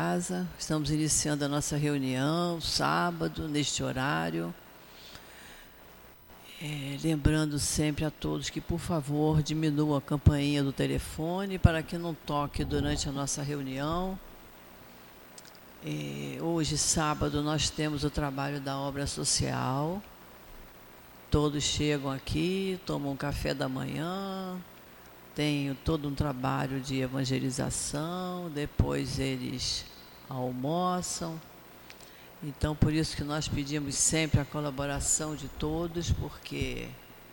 casa. Estamos iniciando a nossa reunião, sábado, neste horário. Lembrando sempre a todos que, por favor, diminuam a campainha do telefone para que não toque durante a nossa reunião. Hoje, sábado, nós temos o trabalho da obra social. Todos chegam aqui, tomam um café da manhã, tem todo um trabalho de evangelização, depois eles almoçam. Então, por isso que nós pedimos sempre a colaboração de todos, porque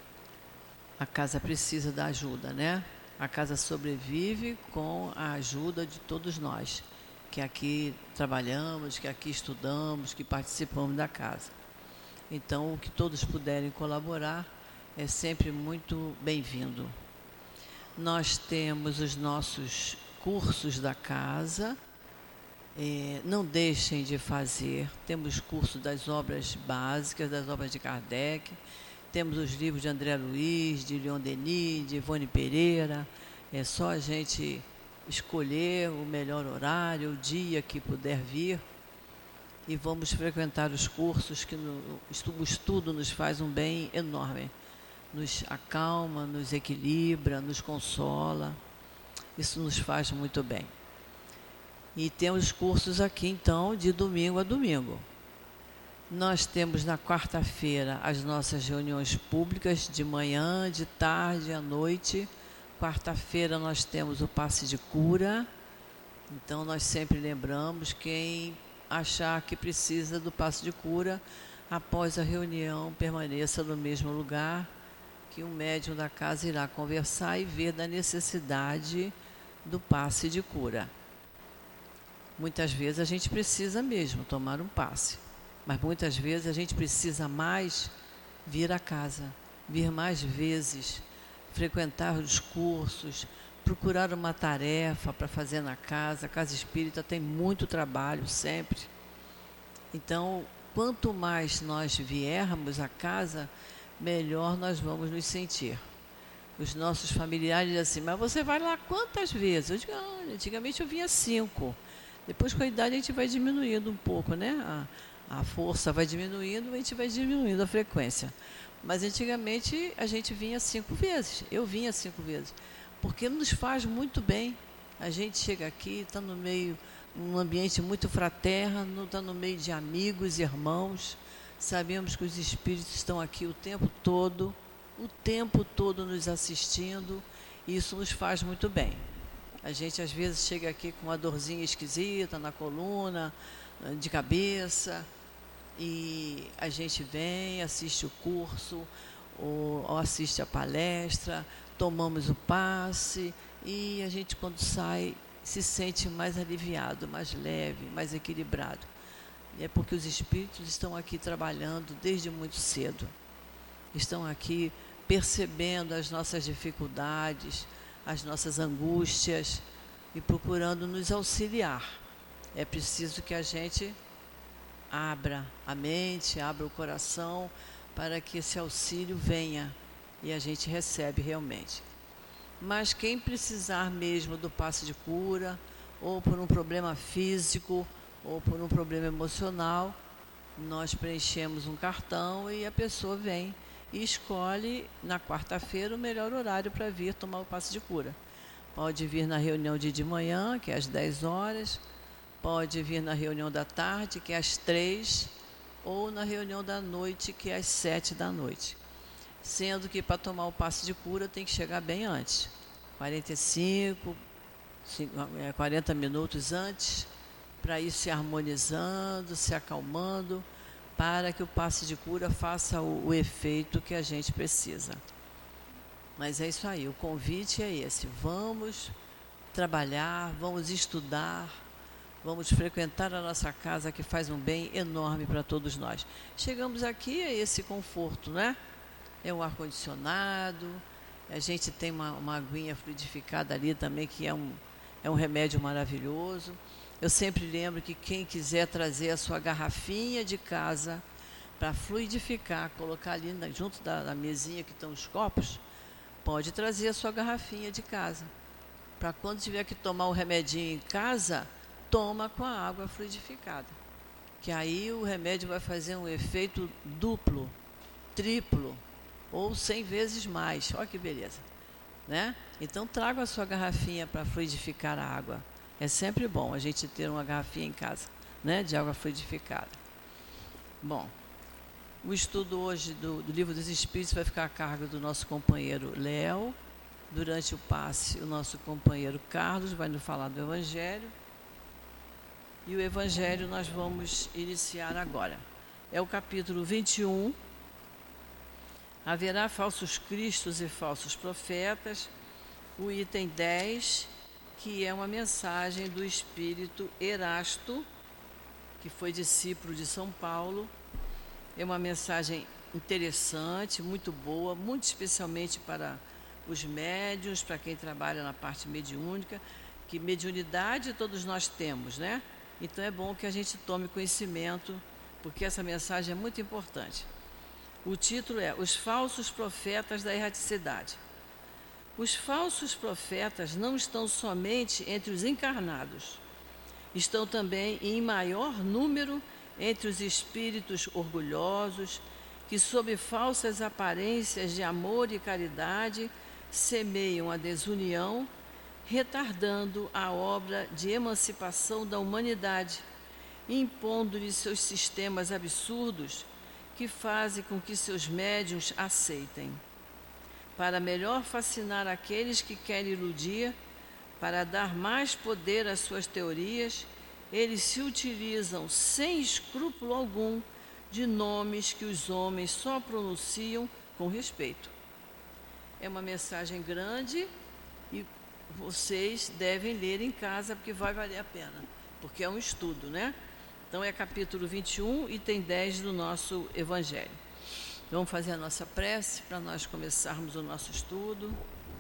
a casa precisa da ajuda, né? A casa sobrevive com a ajuda de todos nós, que aqui trabalhamos, que aqui estudamos, que participamos da casa. Então, o que todos puderem colaborar é sempre muito bem-vindo. Nós temos os nossos cursos da casa. Não deixem de fazer. Temos curso das obras básicas, das obras de Kardec. Temos os livros de André Luiz, de Leon Denis, de Ivone Pereira. É só a gente escolher o melhor horário, o dia que puder vir. E vamos frequentar os cursos, que o estudo nos faz um bem enorme. Nos acalma, nos equilibra, nos consola. Isso nos faz muito bem. E temos cursos aqui, então, de domingo a domingo. Nós temos na quarta-feira as nossas reuniões públicas, de manhã, de tarde, à noite. Quarta-feira nós temos o passe de cura. Então, nós sempre lembramos quem achar que precisa do passe de cura, após a reunião, permaneça no mesmo lugar, que o médium da casa irá conversar e ver da necessidade do passe de cura. Muitas vezes a gente precisa mesmo tomar um passe, mas muitas vezes a gente precisa mais vir à casa, vir mais vezes, frequentar os cursos, procurar uma tarefa para fazer na casa. A casa espírita tem muito trabalho sempre. Então, quanto mais nós viermos à casa, melhor nós vamos nos sentir. Os nossos familiares dizem assim: mas você vai lá quantas vezes? Eu digo: antigamente eu vinha 5. Depois, com a idade, a gente vai diminuindo um pouco, né? A força vai diminuindo, a gente vai diminuindo a frequência. Mas antigamente a gente vinha 5 vezes. Eu vinha 5 vezes. Porque nos faz muito bem. A gente chega aqui, está no meio, num ambiente muito fraterno, está no meio de amigos, irmãos. Sabemos que os espíritos estão aqui o tempo todo nos assistindo, e isso nos faz muito bem. A gente, às vezes, chega aqui com uma dorzinha esquisita na coluna, de cabeça, e a gente vem, assiste o curso, ou assiste a palestra, tomamos o passe, e a gente, quando sai, se sente mais aliviado, mais leve, mais equilibrado. E é porque os espíritos estão aqui trabalhando desde muito cedo. Estão aqui percebendo as nossas dificuldades, as nossas angústias e procurando nos auxiliar. É preciso que a gente abra a mente, abra o coração, para que esse auxílio venha e a gente recebe realmente. Mas quem precisar mesmo do passe de cura, ou por um problema físico, ou por um problema emocional, nós preenchemos um cartão e a pessoa vem e escolhe na quarta-feira o melhor horário para vir tomar o passe de cura. Pode vir na reunião de manhã, que é às 10 horas, pode vir na reunião da tarde, que é às 3, ou na reunião da noite, que é às 7 da noite. Sendo que para tomar o passe de cura tem que chegar bem antes, 40 minutos antes, para ir se harmonizando, se acalmando, para que o passe de cura faça o efeito que a gente precisa. Mas é isso aí, o convite é esse: vamos trabalhar, vamos estudar, vamos frequentar a nossa casa, que faz um bem enorme para todos nós. Chegamos aqui, é esse conforto, né? É o ar-condicionado, a gente tem uma aguinha fluidificada ali também, que é um remédio maravilhoso. Eu sempre lembro que quem quiser trazer a sua garrafinha de casa para fluidificar, colocar ali junto da mesinha que estão os copos, pode trazer a sua garrafinha de casa. Para quando tiver que tomar o remedinho em casa, toma com a água fluidificada. Que aí o remédio vai fazer um efeito duplo, triplo ou 100 vezes mais. Olha que beleza, né? Então traga a sua garrafinha para fluidificar a água. É sempre bom a gente ter uma garrafinha em casa, né, de água fluidificada. Bom, o estudo hoje do Livro dos Espíritos vai ficar a cargo do nosso companheiro Léo. Durante o passe, o nosso companheiro Carlos vai nos falar do Evangelho. E o Evangelho nós vamos iniciar agora. É o capítulo 21. Haverá falsos cristos e falsos profetas. O item 10, que é uma mensagem do espírito Erasto, que foi discípulo de São Paulo. É uma mensagem interessante, muito boa, muito especialmente para os médiuns, para quem trabalha na parte mediúnica, que mediunidade todos nós temos, né? Então é bom que a gente tome conhecimento, porque essa mensagem é muito importante. O título é Os Falsos Profetas da Erraticidade. Os falsos profetas não estão somente entre os encarnados, estão também em maior número entre os espíritos orgulhosos, que sob falsas aparências de amor e caridade semeiam a desunião, retardando a obra de emancipação da humanidade, impondo-lhe seus sistemas absurdos que fazem com que seus médiuns aceitem. Para melhor fascinar aqueles que querem iludir, para dar mais poder às suas teorias, eles se utilizam sem escrúpulo algum de nomes que os homens só pronunciam com respeito. É uma mensagem grande e vocês devem ler em casa, porque vai valer a pena, porque é um estudo, né? Então é capítulo 21, item 10 do nosso Evangelho. Vamos fazer a nossa prece para nós começarmos o nosso estudo.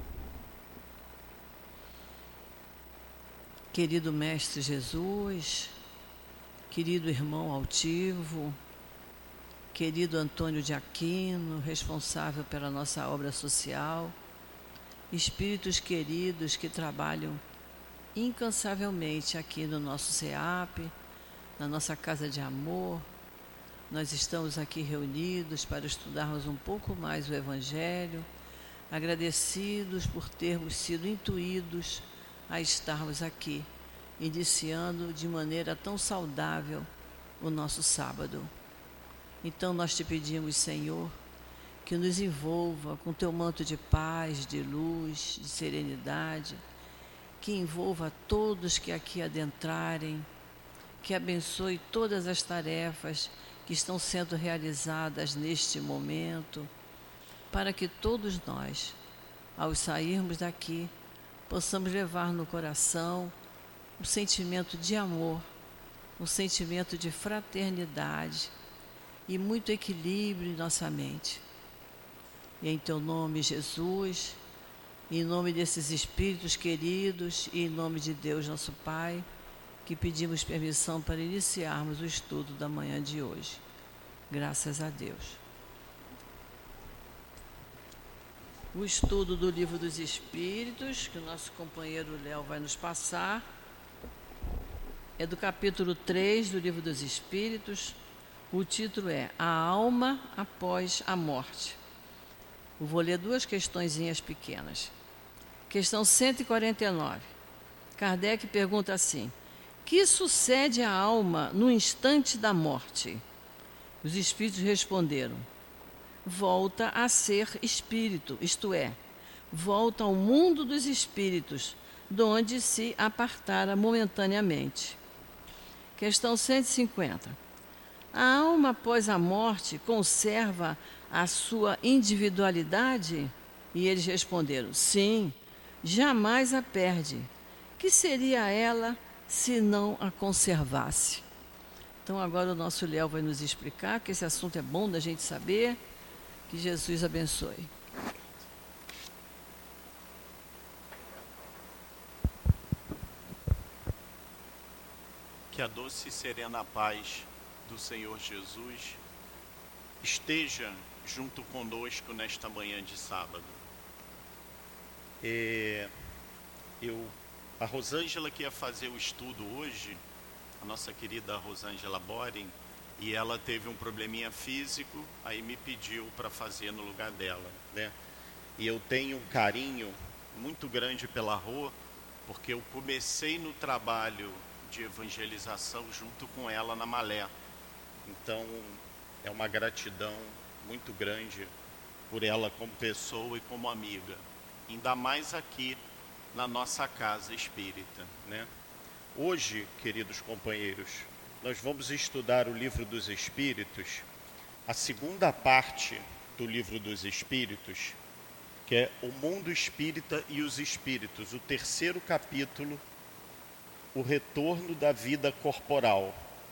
Querido Mestre Jesus, querido irmão altivo, querido Antônio de Aquino, responsável pela nossa obra social, espíritos queridos que trabalham incansavelmente aqui no nosso CEAP, na nossa Casa de Amor. Nós estamos aqui reunidos para estudarmos um pouco mais o Evangelho, agradecidos por termos sido intuídos a estarmos aqui, iniciando de maneira tão saudável o nosso sábado. Então nós te pedimos, Senhor, que nos envolva com teu manto de paz, de luz, de serenidade, que envolva todos que aqui adentrarem, que abençoe todas as tarefas que estão sendo realizadas neste momento, para que todos nós, ao sairmos daqui, possamos levar no coração um sentimento de amor, um sentimento de fraternidade e muito equilíbrio em nossa mente. E em teu nome, Jesus, em nome desses espíritos queridos e em nome de Deus, nosso Pai, que pedimos permissão para iniciarmos o estudo da manhã de hoje. Graças a Deus. O estudo do Livro dos Espíritos, que o nosso companheiro Léo vai nos passar, é do capítulo 3 do Livro dos Espíritos. O título é A Alma Após a Morte. Eu vou ler duas questõezinhas pequenas. Questão 149. Kardec pergunta assim: que sucede à alma no instante da morte? Os espíritos responderam: volta a ser espírito, isto é, volta ao mundo dos espíritos, de onde se apartara momentaneamente. Questão 150. A alma após a morte conserva a sua individualidade? E eles responderam: sim, jamais a perde. Que seria ela se não a conservasse? Então agora o nosso Léo vai nos explicar, que esse assunto é bom da gente saber. Que Jesus abençoe. Que a doce e serena paz do Senhor Jesus esteja junto conosco nesta manhã de sábado. Eu A Rosângela que ia fazer o estudo hoje, a nossa querida Rosângela Boring, e ela teve um probleminha físico, aí me pediu para fazer no lugar dela, né? E eu tenho um carinho muito grande pela Rô, porque eu comecei no trabalho de evangelização junto com ela na Malé. Então, é uma gratidão muito grande por ela como pessoa e como amiga. Ainda mais aqui na nossa casa espírita, né? Hoje, queridos companheiros, nós vamos estudar o Livro dos Espíritos, a segunda parte do Livro dos Espíritos, que é o mundo espírita e os espíritos, o terceiro capítulo, o retorno da vida corporal.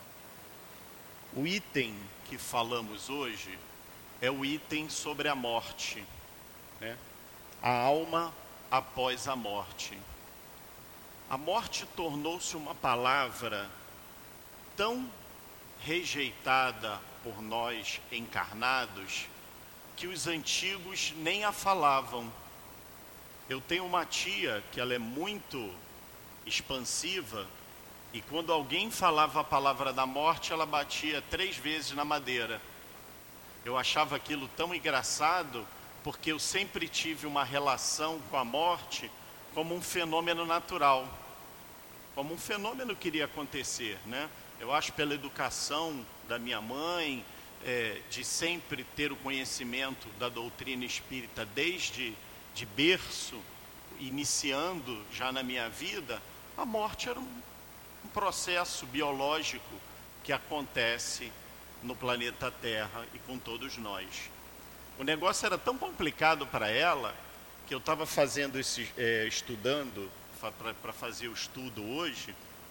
O item que falamos hoje é o item sobre a morte, né? A alma após a morte. A morte tornou-se uma palavra tão rejeitada por nós encarnados que os antigos nem a falavam. Eu tenho uma tia que ela é muito expansiva e quando alguém falava a palavra da morte, ela batia 3 vezes na madeira. Eu achava aquilo tão engraçado porque eu sempre tive uma relação com a morte como um fenômeno natural, como um fenômeno que iria acontecer, né? Eu acho pela educação da minha mãe, de sempre ter o conhecimento da doutrina espírita desde de berço, iniciando já na minha vida, a morte era um processo biológico que acontece no planeta Terra e com todos nós. O negócio era tão complicado para ela que eu estava fazendo estudando para fazer o estudo hoje,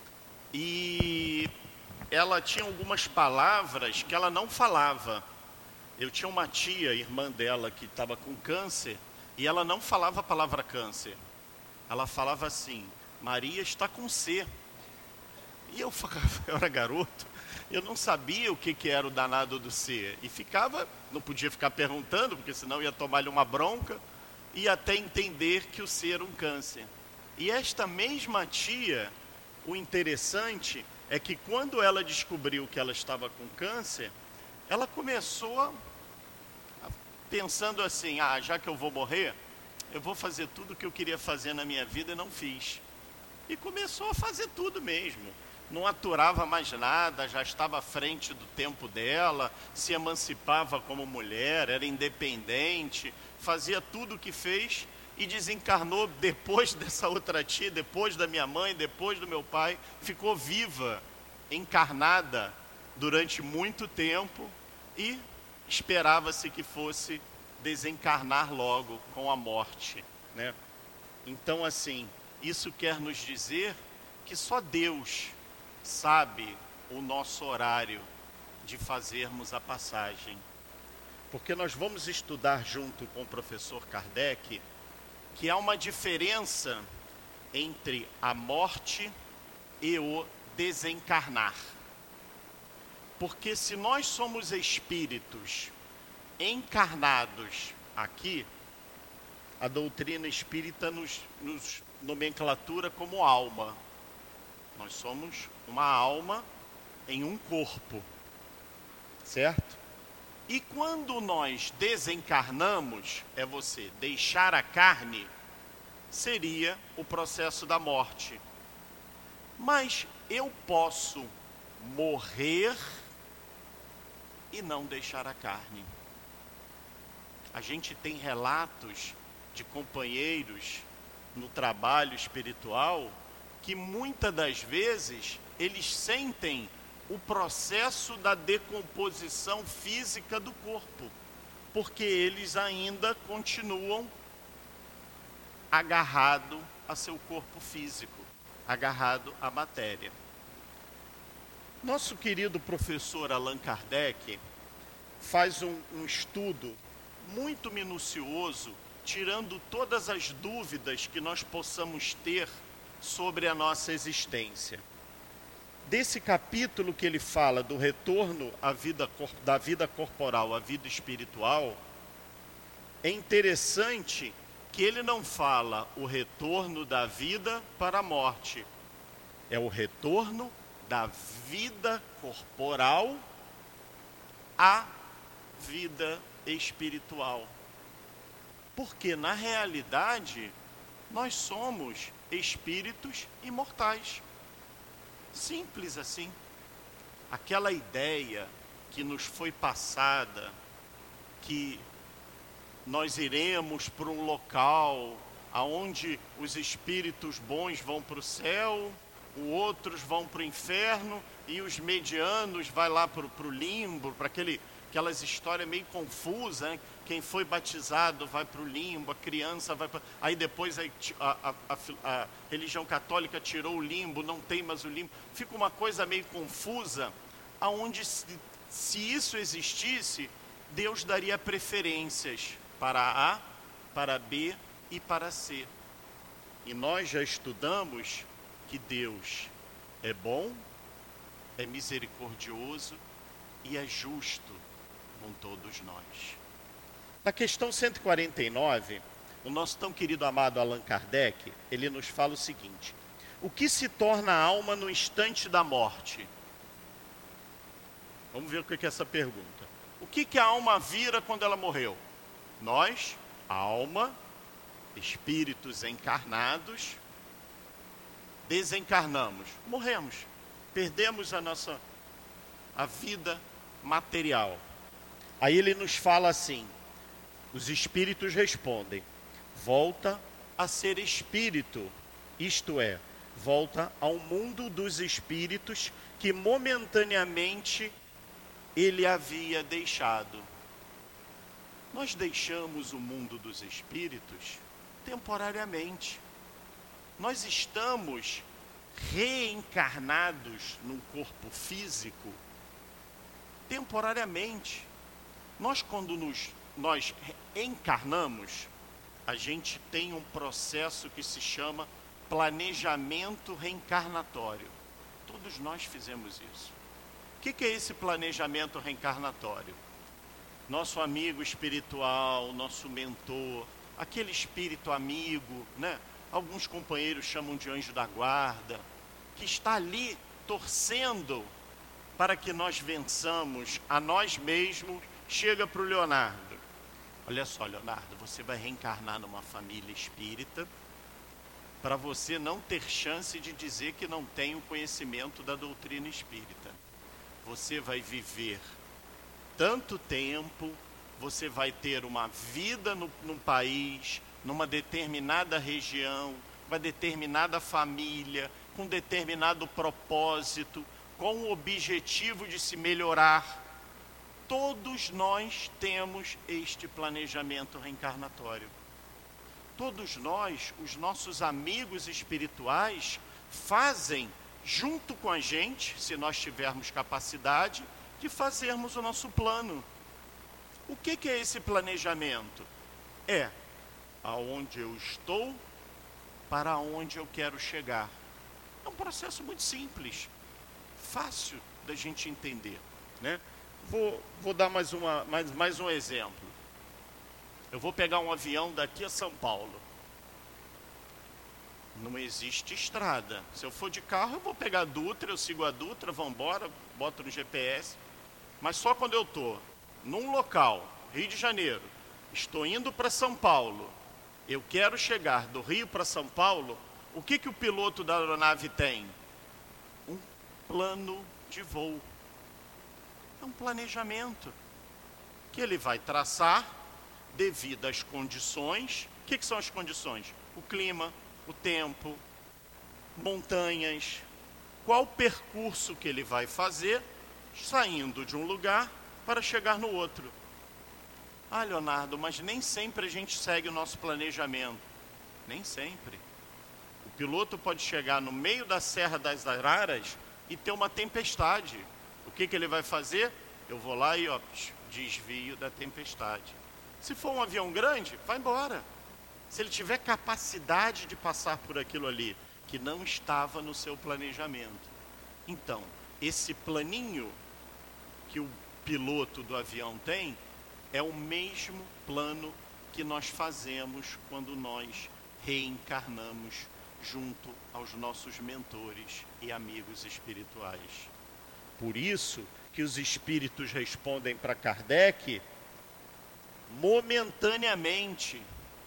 e ela tinha algumas palavras que ela não falava. Eu tinha uma tia, irmã dela, que estava com câncer, e ela não falava a palavra câncer. Ela falava assim: Maria está com C. E eu era garoto, eu não sabia o que era o danado do C. E não podia ficar perguntando, porque senão ia tomar-lhe uma bronca, e até entender que o C era um câncer. E esta mesma tia, o interessante é que quando ela descobriu que ela estava com câncer, ela começou pensando assim: já que eu vou morrer, eu vou fazer tudo o que eu queria fazer na minha vida e não fiz. E começou a fazer tudo mesmo. Não aturava mais nada, já estava à frente do tempo dela, se emancipava como mulher, era independente, fazia tudo o que fez e desencarnou depois dessa outra tia, depois da minha mãe, depois do meu pai. Ficou viva, encarnada durante muito tempo e esperava-se que fosse desencarnar logo com a morte, né? Então, assim, isso quer nos dizer que só Deus sabe o nosso horário de fazermos a passagem. Porque nós vamos estudar junto com o professor Kardec que há uma diferença entre a morte e o desencarnar. Porque se nós somos espíritos encarnados aqui, a doutrina espírita nos nomenclatura como alma. Nós somos uma alma em um corpo, certo? E quando nós desencarnamos, é você deixar a carne, seria o processo da morte. Mas eu posso morrer e não deixar a carne. A gente tem relatos de companheiros no trabalho espiritual que muitas das vezes eles sentem o processo da decomposição física do corpo, porque eles ainda continuam agarrados a seu corpo físico, agarrado à matéria. Nosso querido professor Allan Kardec faz um estudo muito minucioso, tirando todas as dúvidas que nós possamos ter sobre a nossa existência. Desse capítulo que ele fala do retorno da vida corporal à vida espiritual, é interessante que ele não fala o retorno da vida para a morte. É o retorno da vida corporal à vida espiritual. Porque, na realidade, nós somos espíritos imortais. Simples assim. Aquela ideia que nos foi passada, que nós iremos para um local aonde os espíritos bons vão para o céu, os outros vão para o inferno e os medianos vai lá para o limbo, para aquelas histórias meio confusas, né? Quem foi batizado vai para o limbo, a criança vai para... Aí depois a religião católica tirou o limbo, não tem mais o limbo. Fica uma coisa meio confusa, aonde se isso existisse, Deus daria preferências para A, para B e para C. E nós já estudamos que Deus é bom, é misericordioso e é justo com todos nós. Na questão 149, o nosso tão querido amado Allan Kardec, ele nos fala o seguinte: o que se torna a alma no instante da morte? Vamos ver o que é essa pergunta. O que a alma vira quando ela morreu? Nós, alma, espíritos encarnados, desencarnamos, morremos, perdemos a vida material. Aí ele nos fala assim, os espíritos respondem, volta a ser espírito, isto é, volta ao mundo dos espíritos que momentaneamente ele havia deixado. Nós deixamos o mundo dos espíritos temporariamente. Nós estamos reencarnados num corpo físico temporariamente. Nós, quando nós encarnamos, a gente tem um processo que se chama planejamento reencarnatório. Todos nós fizemos isso. O que é esse planejamento reencarnatório? Nosso amigo espiritual, nosso mentor, aquele espírito amigo, né? Alguns companheiros chamam de anjo da guarda, que está ali torcendo para que nós vençamos a nós mesmos. Chega para o Leonardo: olha só, Leonardo, você vai reencarnar numa família espírita para você não ter chance de dizer que não tem o conhecimento da doutrina espírita. Você vai viver tanto tempo, você vai ter uma vida num país, numa determinada região, uma determinada família, com determinado propósito, com o objetivo de se melhorar. Todos nós temos este planejamento reencarnatório. Todos nós, os nossos amigos espirituais, fazem junto com a gente, se nós tivermos capacidade, de fazermos o nosso plano. O que é esse planejamento? É aonde eu estou, para onde eu quero chegar. É um processo muito simples, fácil da gente entender, né? Vou dar mais um exemplo. Eu vou pegar um avião daqui a São Paulo. Não existe estrada. Se eu for de carro, eu vou pegar a Dutra, eu sigo a Dutra, vou embora, boto no GPS. Mas só quando eu estou num local, Rio de Janeiro, estou indo para São Paulo, eu quero chegar do Rio para São Paulo, o que o piloto da aeronave tem? Um plano de voo. É um planejamento que ele vai traçar devido às condições. O que são as condições? O clima, o tempo, montanhas. Qual o percurso que ele vai fazer, saindo de um lugar para chegar no outro. Ah, Leonardo, mas nem sempre a gente segue o nosso planejamento. Nem sempre. O piloto pode chegar no meio da Serra das Araras e ter uma tempestade. O que ele vai fazer? Eu vou lá e desvio da tempestade. Se for um avião grande, vai embora. Se ele tiver capacidade de passar por aquilo ali, que não estava no seu planejamento. Então, esse planinho que o piloto do avião tem, é o mesmo plano que nós fazemos quando nós reencarnamos junto aos nossos mentores e amigos espirituais. Por isso que os espíritos respondem para Kardec momentaneamente.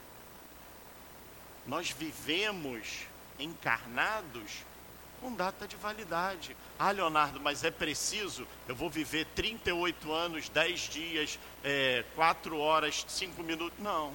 Nós vivemos encarnados com data de validade. Ah, Leonardo, mas é preciso, eu vou viver 38 anos, 10 dias, 4 horas, 5 minutos. Não.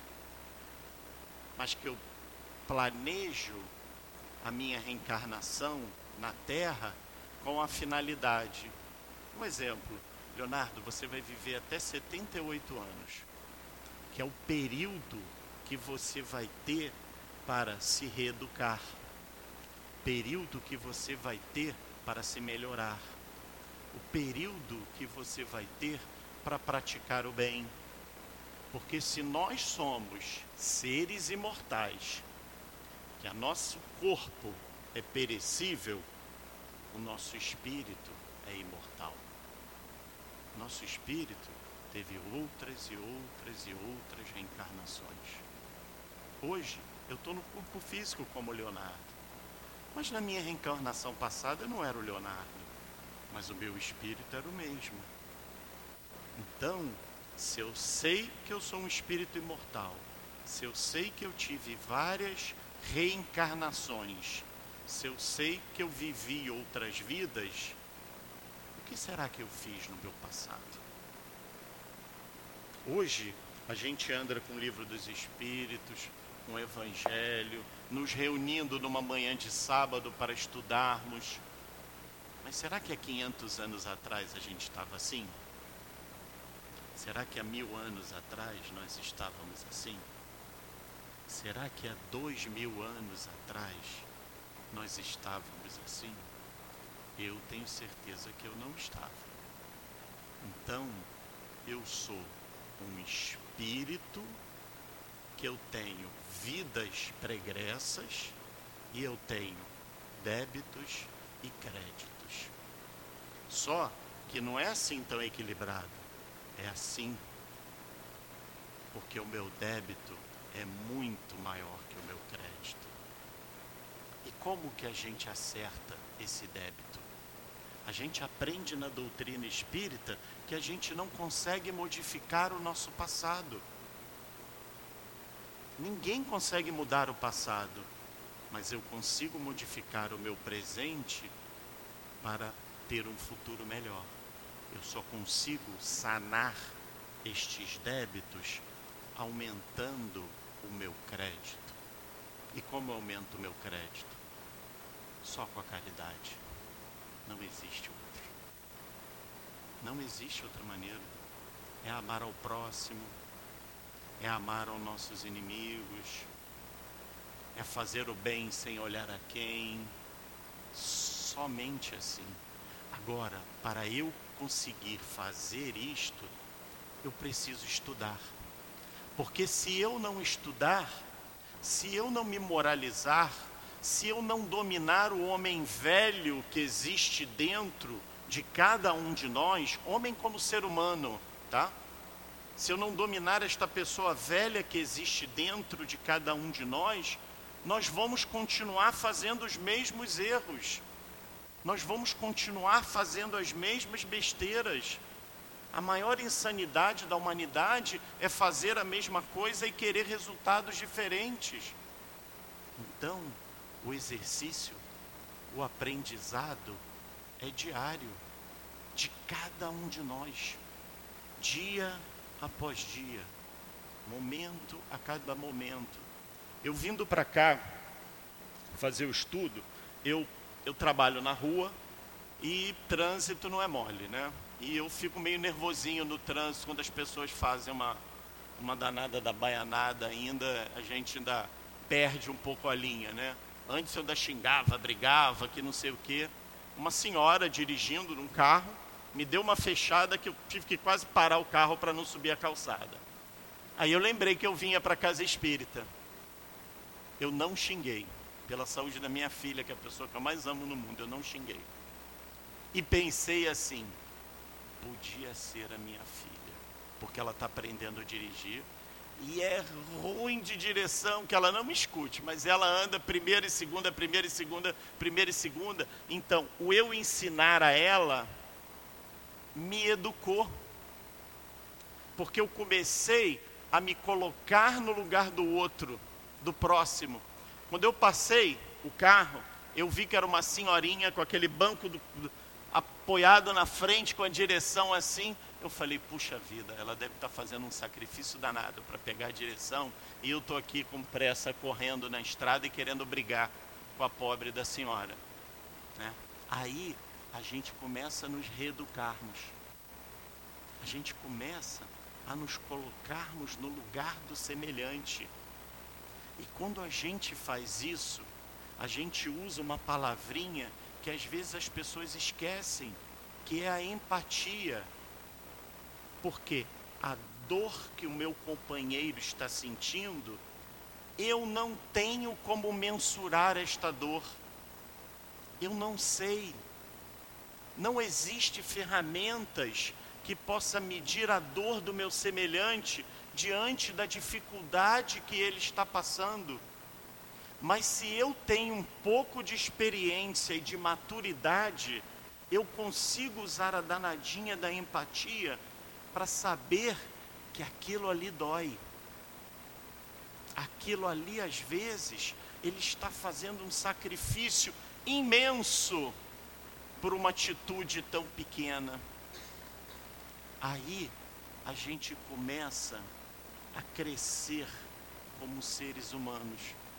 Mas que eu planejo a minha reencarnação na Terra com a finalidade. Um exemplo, Leonardo, você vai viver até 78 anos, que é o período que você vai ter para se reeducar, período que você vai ter para se melhorar, o período que você vai ter para praticar o bem. Porque se nós somos seres imortais, que o nosso corpo é perecível, o nosso espírito é imortal. Nosso espírito teve outras e outras e outras reencarnações. Hoje, eu estou no corpo físico como Leonardo. Mas na minha reencarnação passada eu não era o Leonardo. Mas o meu espírito era o mesmo. Então, se eu sei que eu sou um espírito imortal, se eu sei que eu tive várias reencarnações, se eu sei que eu vivi outras vidas, o que será que eu fiz no meu passado? Hoje, a gente anda com o Livro dos Espíritos, com o Evangelho, nos reunindo numa manhã de sábado para estudarmos. Mas será que há 500 anos atrás a gente estava assim? Será que há 1000 anos atrás nós estávamos assim? Será que há 2000 anos atrás nós estávamos assim? Eu tenho certeza que eu não estava. Então, eu sou um espírito que eu tenho vidas pregressas e eu tenho débitos e créditos. Só que não é assim tão equilibrado. É assim. Porque o meu débito é muito maior que o meu crédito. E como que a gente acerta esse débito? A gente aprende na doutrina espírita que a gente não consegue modificar o nosso passado. Ninguém consegue mudar o passado, mas eu consigo modificar o meu presente para ter um futuro melhor. Eu só consigo sanar estes débitos aumentando o meu crédito. E como eu aumento o meu crédito? Só com a caridade. Não existe outro. Não existe outra maneira. É amar ao próximo, é amar aos nossos inimigos, é fazer o bem sem olhar a quem. Somente assim. Agora, para eu conseguir fazer isto, eu preciso estudar. Porque se eu não estudar, se eu não me moralizar, se eu não dominar o homem velho que existe dentro de cada um de nós, homem como ser humano, tá? Se eu não dominar esta pessoa velha que existe dentro de cada um de nós vamos continuar fazendo os mesmos erros. Nós vamos continuar fazendo as mesmas besteiras. A maior insanidade da humanidade é fazer a mesma coisa e querer resultados diferentes. Então, o exercício, o aprendizado é diário, de cada um de nós, dia após dia, momento a cada momento. Eu vindo para cá fazer o estudo, eu trabalho na rua e trânsito não é mole, né? E eu fico meio nervosinho no trânsito quando as pessoas fazem uma danada da baianada ainda, a gente ainda perde um pouco a linha, né? Antes eu ainda xingava, brigava, que não sei o quê. Uma senhora dirigindo num carro me deu uma fechada que eu tive que quase parar o carro para não subir a calçada. Aí eu lembrei que eu vinha para a casa espírita. Eu não xinguei. Pela saúde da minha filha, que é a pessoa que eu mais amo no mundo, eu não xinguei. E pensei assim, podia ser a minha filha, porque ela está aprendendo a dirigir, e é ruim de direção, que ela não me escute, mas ela anda primeira e segunda, primeira e segunda, primeira e segunda. Então, o eu ensinar a ela me educou, porque eu comecei a me colocar no lugar do outro, do próximo. Quando eu passei o carro, eu vi que era uma senhorinha com aquele banco apoiado na frente, com a direção assim. Eu falei, puxa vida, ela deve estar fazendo um sacrifício danado para pegar a direção, e eu estou aqui com pressa, correndo na estrada e querendo brigar com a pobre da senhora, né? Aí a gente começa a nos reeducarmos, a gente começa a nos colocarmos no lugar do semelhante. E quando a gente faz isso, a gente usa uma palavrinha que às vezes as pessoas esquecem, que é a empatia. Porque a dor que o meu companheiro está sentindo, eu não tenho como mensurar esta dor. Eu não sei. Não existe ferramentas que possa medir a dor do meu semelhante diante da dificuldade que ele está passando. Mas se eu tenho um pouco de experiência e de maturidade, eu consigo usar a danadinha da empatia para saber que aquilo ali dói. Aquilo ali, às vezes, ele está fazendo um sacrifício imenso por uma atitude tão pequena. Aí a gente começa a crescer como seres humanos.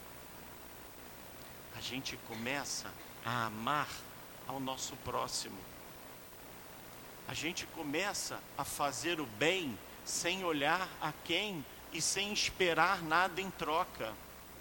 A gente começa a amar ao nosso próximo. A gente começa a fazer o bem sem olhar a quem e sem esperar nada em troca.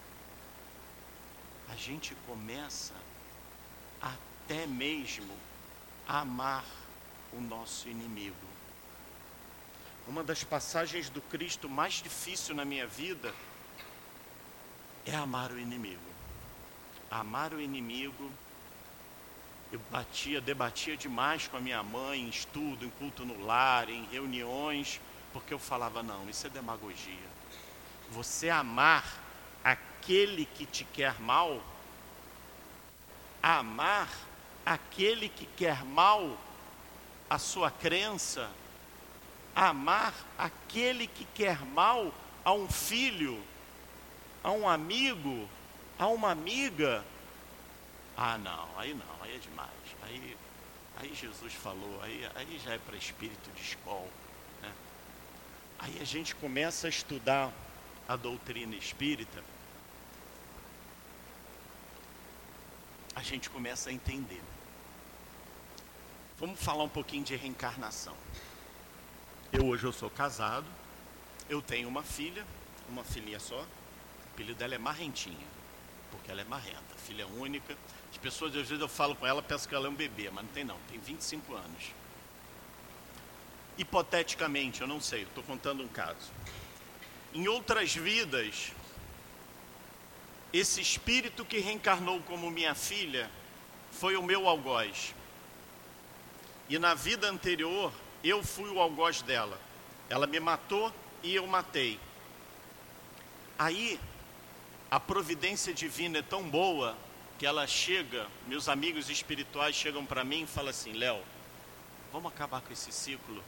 A gente começa até mesmo a amar o nosso inimigo. Uma das passagens do Cristo mais difícil na minha vida é amar o inimigo. Amar o inimigo. Eu debatia demais com a minha mãe em estudo, em culto no lar, em reuniões, porque eu falava, não, isso é demagogia. Você amar aquele que te quer mal, amar aquele que quer mal a sua crença, amar aquele que quer mal a um filho, a um amigo, a uma amiga. Ah, não, aí é demais. Aí Jesus falou, aí já é para espírito de escola, né? Aí a gente começa a estudar a doutrina espírita, a gente começa a entender. Vamos falar um pouquinho de reencarnação. Hoje eu sou casado, eu tenho uma filhinha só, o apelido dela é Marrentinha, porque ela é marrenta, filha única. As pessoas, às vezes eu falo com ela, penso que ela é um bebê, mas não tem não, tem 25 anos. Hipoteticamente, eu não sei, estou contando um caso. Em outras vidas, esse espírito que reencarnou como minha filha foi o meu algoz. E na vida anterior, eu fui o algoz dela. Ela me matou e eu matei. Aí, a providência divina é tão boa que ela chega, meus amigos espirituais chegam para mim e falam assim, Léo, vamos acabar com esse ciclo?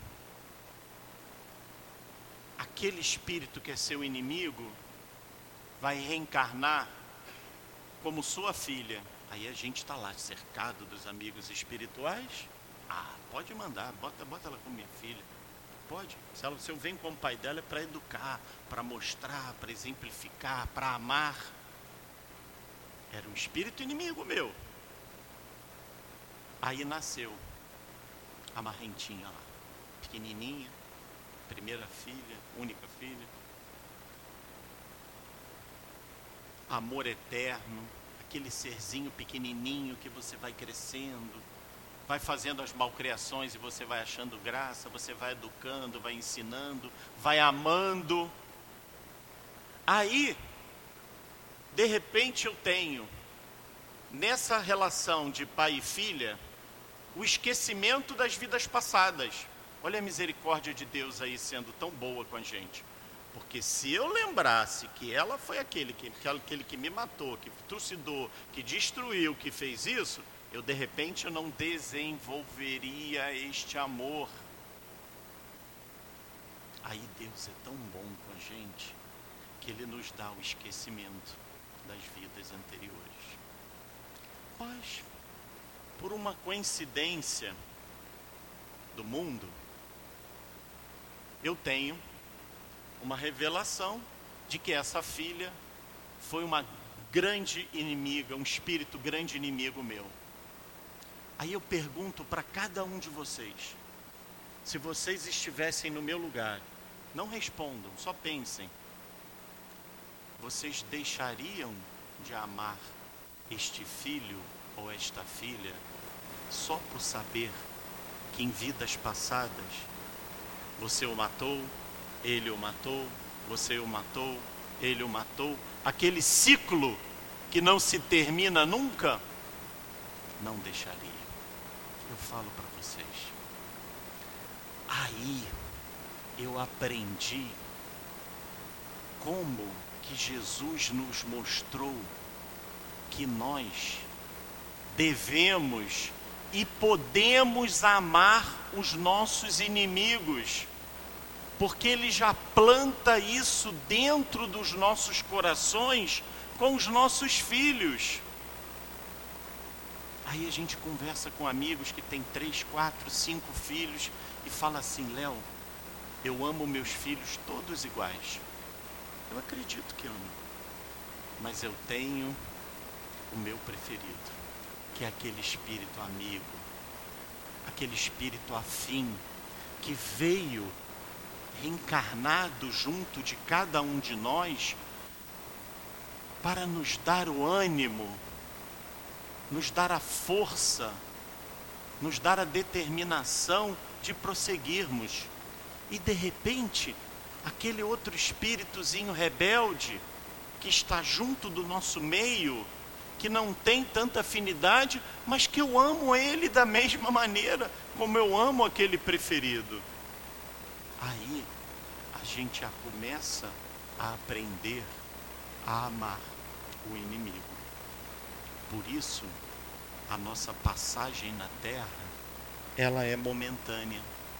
Aquele espírito que é seu inimigo vai reencarnar como sua filha. Aí a gente está lá cercado dos amigos espirituais. Ah, pode mandar, bota ela como minha filha. Pode. Se eu venho como pai dela é para educar, para mostrar, para exemplificar, para amar. Era um espírito inimigo meu. Aí nasceu a Marrentinha lá, pequenininha, primeira filha, única filha. Amor eterno, aquele serzinho pequenininho que você vai crescendo, vai fazendo as malcriações e você vai achando graça, você vai educando, vai ensinando, vai amando. Aí, de repente eu tenho, nessa relação de pai e filha, o esquecimento das vidas passadas. Olha a misericórdia de Deus aí sendo tão boa com a gente. Porque se eu lembrasse que ela foi aquele que me matou, que trucidou, que destruiu, que fez isso, eu de repente não desenvolveria este amor. Aí Deus é tão bom com a gente, que Ele nos dá o esquecimento das vidas anteriores. Mas, por uma coincidência do mundo, eu tenho uma revelação de que essa filha foi uma grande inimiga, um espírito grande inimigo meu. Aí eu pergunto para cada um de vocês, se vocês estivessem no meu lugar, não respondam, só pensem, vocês deixariam de amar este filho ou esta filha só por saber que em vidas passadas você o matou, ele o matou, você o matou, ele o matou, aquele ciclo que não se termina nunca? Não deixaria. Eu falo para vocês. Aí eu aprendi como que Jesus nos mostrou que nós devemos e podemos amar os nossos inimigos, porque Ele já planta isso dentro dos nossos corações com os nossos filhos. Aí a gente conversa com amigos que tem 3, 4, 5 filhos e fala assim: Léo, eu amo meus filhos todos iguais. Eu acredito que amo, mas eu tenho o meu preferido, que é aquele espírito amigo, aquele espírito afim, que veio reencarnado junto de cada um de nós para nos dar o ânimo, nos dar a força, nos dar a determinação de prosseguirmos. E de repente, aquele outro espíritozinho rebelde que está junto do nosso meio, que não tem tanta afinidade, mas que eu amo ele da mesma maneira como eu amo aquele preferido. Aí a gente já começa a aprender a amar o inimigo. Por isso, a nossa passagem na Terra, ela é momentânea.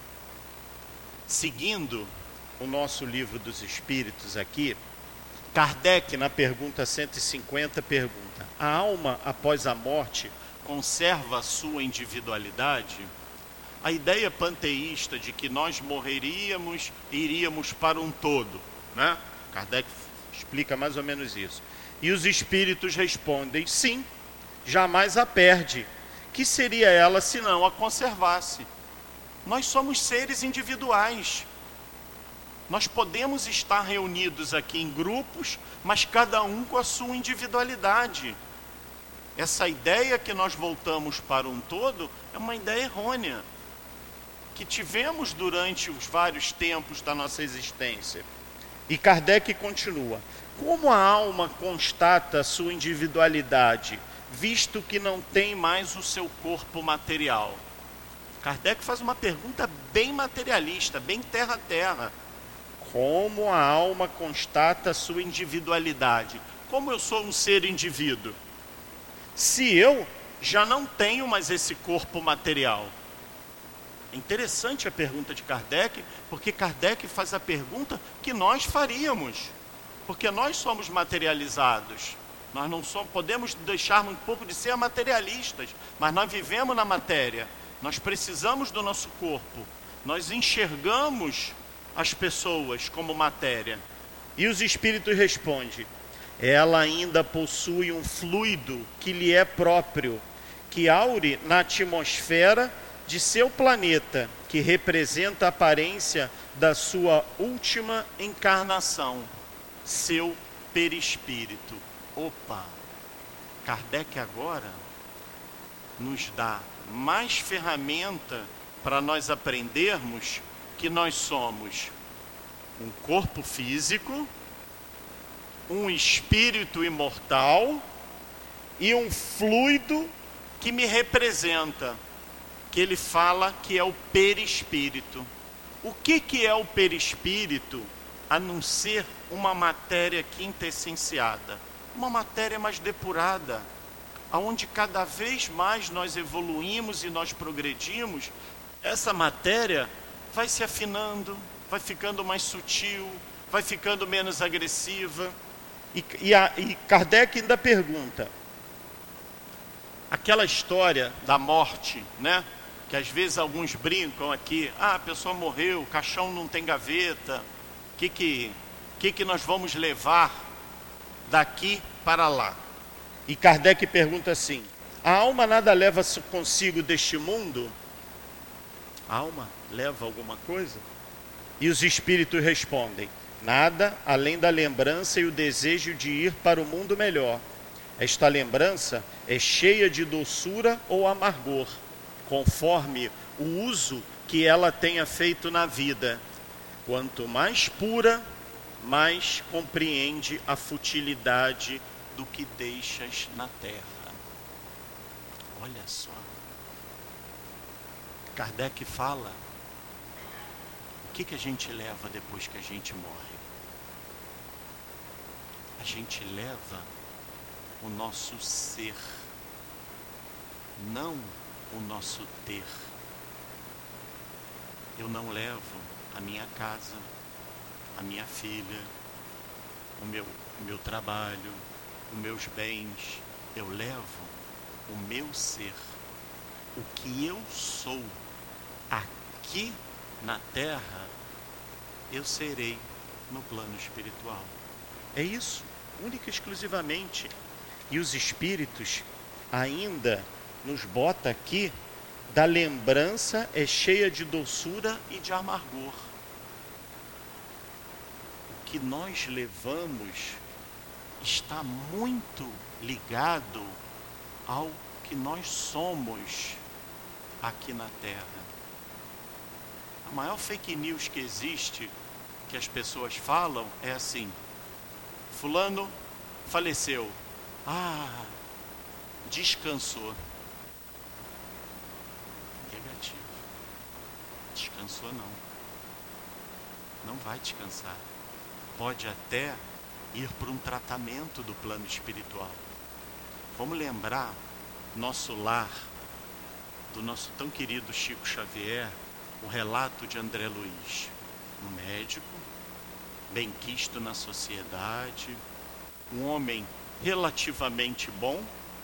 Seguindo o nosso livro dos Espíritos aqui, Kardec, na pergunta 150, pergunta: a alma após a morte conserva a sua individualidade? A ideia panteísta de que nós morreríamos e iríamos para um todo, né? Kardec explica mais ou menos isso. E os espíritos respondem: sim, jamais a perde. Que seria ela se não a conservasse? Nós somos seres individuais. Nós podemos estar reunidos aqui em grupos, mas cada um com a sua individualidade. Essa ideia que nós voltamos para um todo é uma ideia errônea, que tivemos durante os vários tempos da nossa existência. E Kardec continua: como a alma constata a sua individualidade, visto que não tem mais o seu corpo material? Kardec faz uma pergunta bem materialista, bem terra a terra. Como a alma constata a sua individualidade? Como eu sou um ser indivíduo? Se eu já não tenho mais esse corpo material. É interessante a pergunta de Kardec, porque Kardec faz a pergunta que nós faríamos, porque nós somos materializados. Nós não somos, podemos deixar um pouco de ser materialistas, mas nós vivemos na matéria. Nós precisamos do nosso corpo. Nós enxergamos as pessoas como matéria. E os espíritos respondem: ela ainda possui um fluido que lhe é próprio, que aure na atmosfera de seu planeta, que representa a aparência da sua última encarnação, seu perispírito. Opa! Kardec agora nos dá mais ferramenta para nós aprendermos que nós somos um corpo físico, um espírito imortal e um fluido que me representa, que ele fala que é o perispírito. O que é o perispírito a não ser uma matéria quintessenciada, uma matéria mais depurada, aonde cada vez mais nós evoluímos e nós progredimos, essa matéria vai se afinando, vai ficando mais sutil, vai ficando menos agressiva. E Kardec ainda pergunta, aquela história da morte, né? Que às vezes alguns brincam aqui, a pessoa morreu, o caixão não tem gaveta, o que nós vamos levar daqui para lá? E Kardec pergunta assim, a alma nada leva consigo deste mundo? A alma leva alguma coisa? E os espíritos respondem, nada além da lembrança e o desejo de ir para o mundo melhor. Esta lembrança é cheia de doçura ou amargor, conforme o uso que ela tenha feito na vida. Quanto mais pura, mais compreende a futilidade do que deixas na terra. Olha só. Kardec fala, o que a gente leva depois que a gente morre? A gente leva o nosso ser, não o nosso ter. Eu não levo a minha casa, a minha filha, o meu trabalho, os meus bens. Eu levo o meu ser, o que eu sou aqui na terra, eu serei no plano espiritual. É isso, única e exclusivamente. E os espíritos ainda nos bota aqui, da lembrança é cheia de doçura e de amargor. O que nós levamos está muito ligado ao que nós somos aqui na Terra. A maior fake news que existe, que as pessoas falam, é assim, fulano faleceu, descansou. Negativo. Descansou não vai descansar. Pode até ir para um tratamento do plano espiritual. Vamos lembrar nosso lar, do nosso tão querido Chico Xavier, o relato de André Luiz, um médico, benquisto na sociedade, um homem relativamente bom,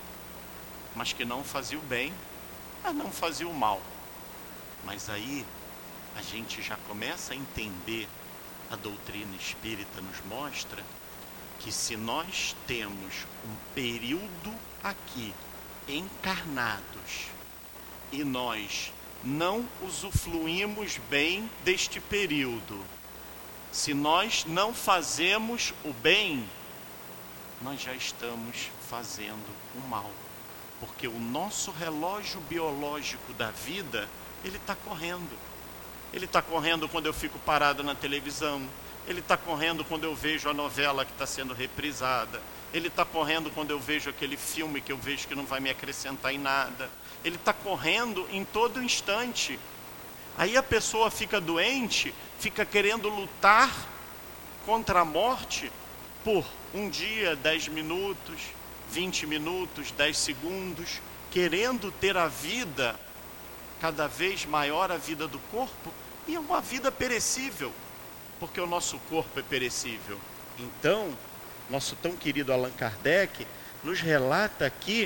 mas que não fazia o bem, mas não fazia o mal. Mas aí a gente já começa a entender, a doutrina espírita nos mostra que se nós temos um período aqui encarnados e nós não usufruímos bem deste período, se nós não fazemos o bem, nós já estamos fazendo o mal. Porque o nosso relógio biológico da vida, ele está correndo. Ele está correndo quando eu fico parado na televisão. Ele está correndo quando eu vejo a novela que está sendo reprisada. Ele está correndo quando eu vejo aquele filme que eu vejo que não vai me acrescentar em nada. Ele está correndo em todo instante. Aí a pessoa fica doente, fica querendo lutar contra a morte por um dia, 10 minutos, 20 minutos, 10 segundos, querendo ter a vida cada vez maior, a vida do corpo, e é uma vida perecível, porque o nosso corpo é perecível. Então, nosso tão querido Allan Kardec nos relata aqui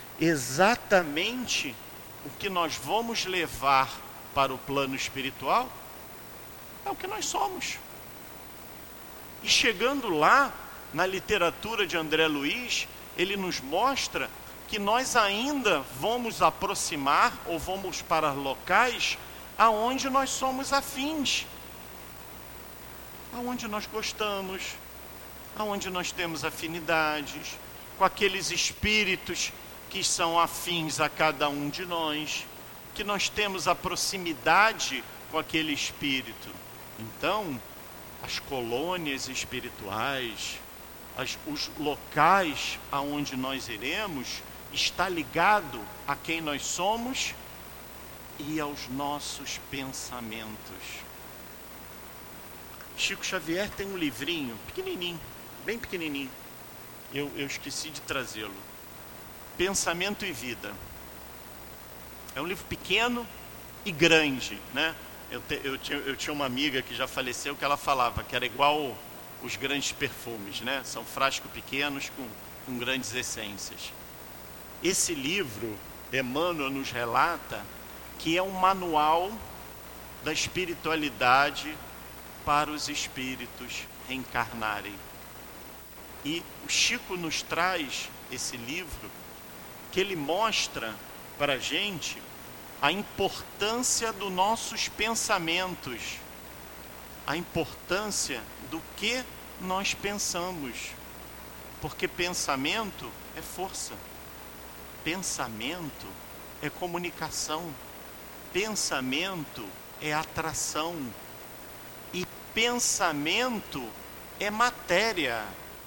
exatamente o que nós vamos levar para o plano espiritual, é o que nós somos. E chegando lá, na literatura de André Luiz, ele nos mostra que nós ainda vamos aproximar ou vamos para locais aonde nós somos afins, aonde nós gostamos, aonde nós temos afinidades, com aqueles espíritos que são afins a cada um de nós, que nós temos a proximidade com aquele espírito. Então, as colônias espirituais, os locais aonde nós iremos, está ligado a quem nós somos e aos nossos pensamentos. Chico Xavier tem um livrinho, pequenininho, bem pequenininho. Eu esqueci de trazê-lo. Pensamento e Vida. É um livro pequeno e grande, né? Eu tinha uma amiga que já faleceu que ela falava que era igual os grandes perfumes, né? São frascos pequenos com grandes essências. Esse livro, Emmanuel nos relata que é um manual da espiritualidade para os espíritos reencarnarem. E o Chico nos traz esse livro que ele mostra para a gente a importância dos nossos pensamentos, a importância do que nós pensamos, porque pensamento é força, pensamento é comunicação, pensamento é atração e pensamento é matéria.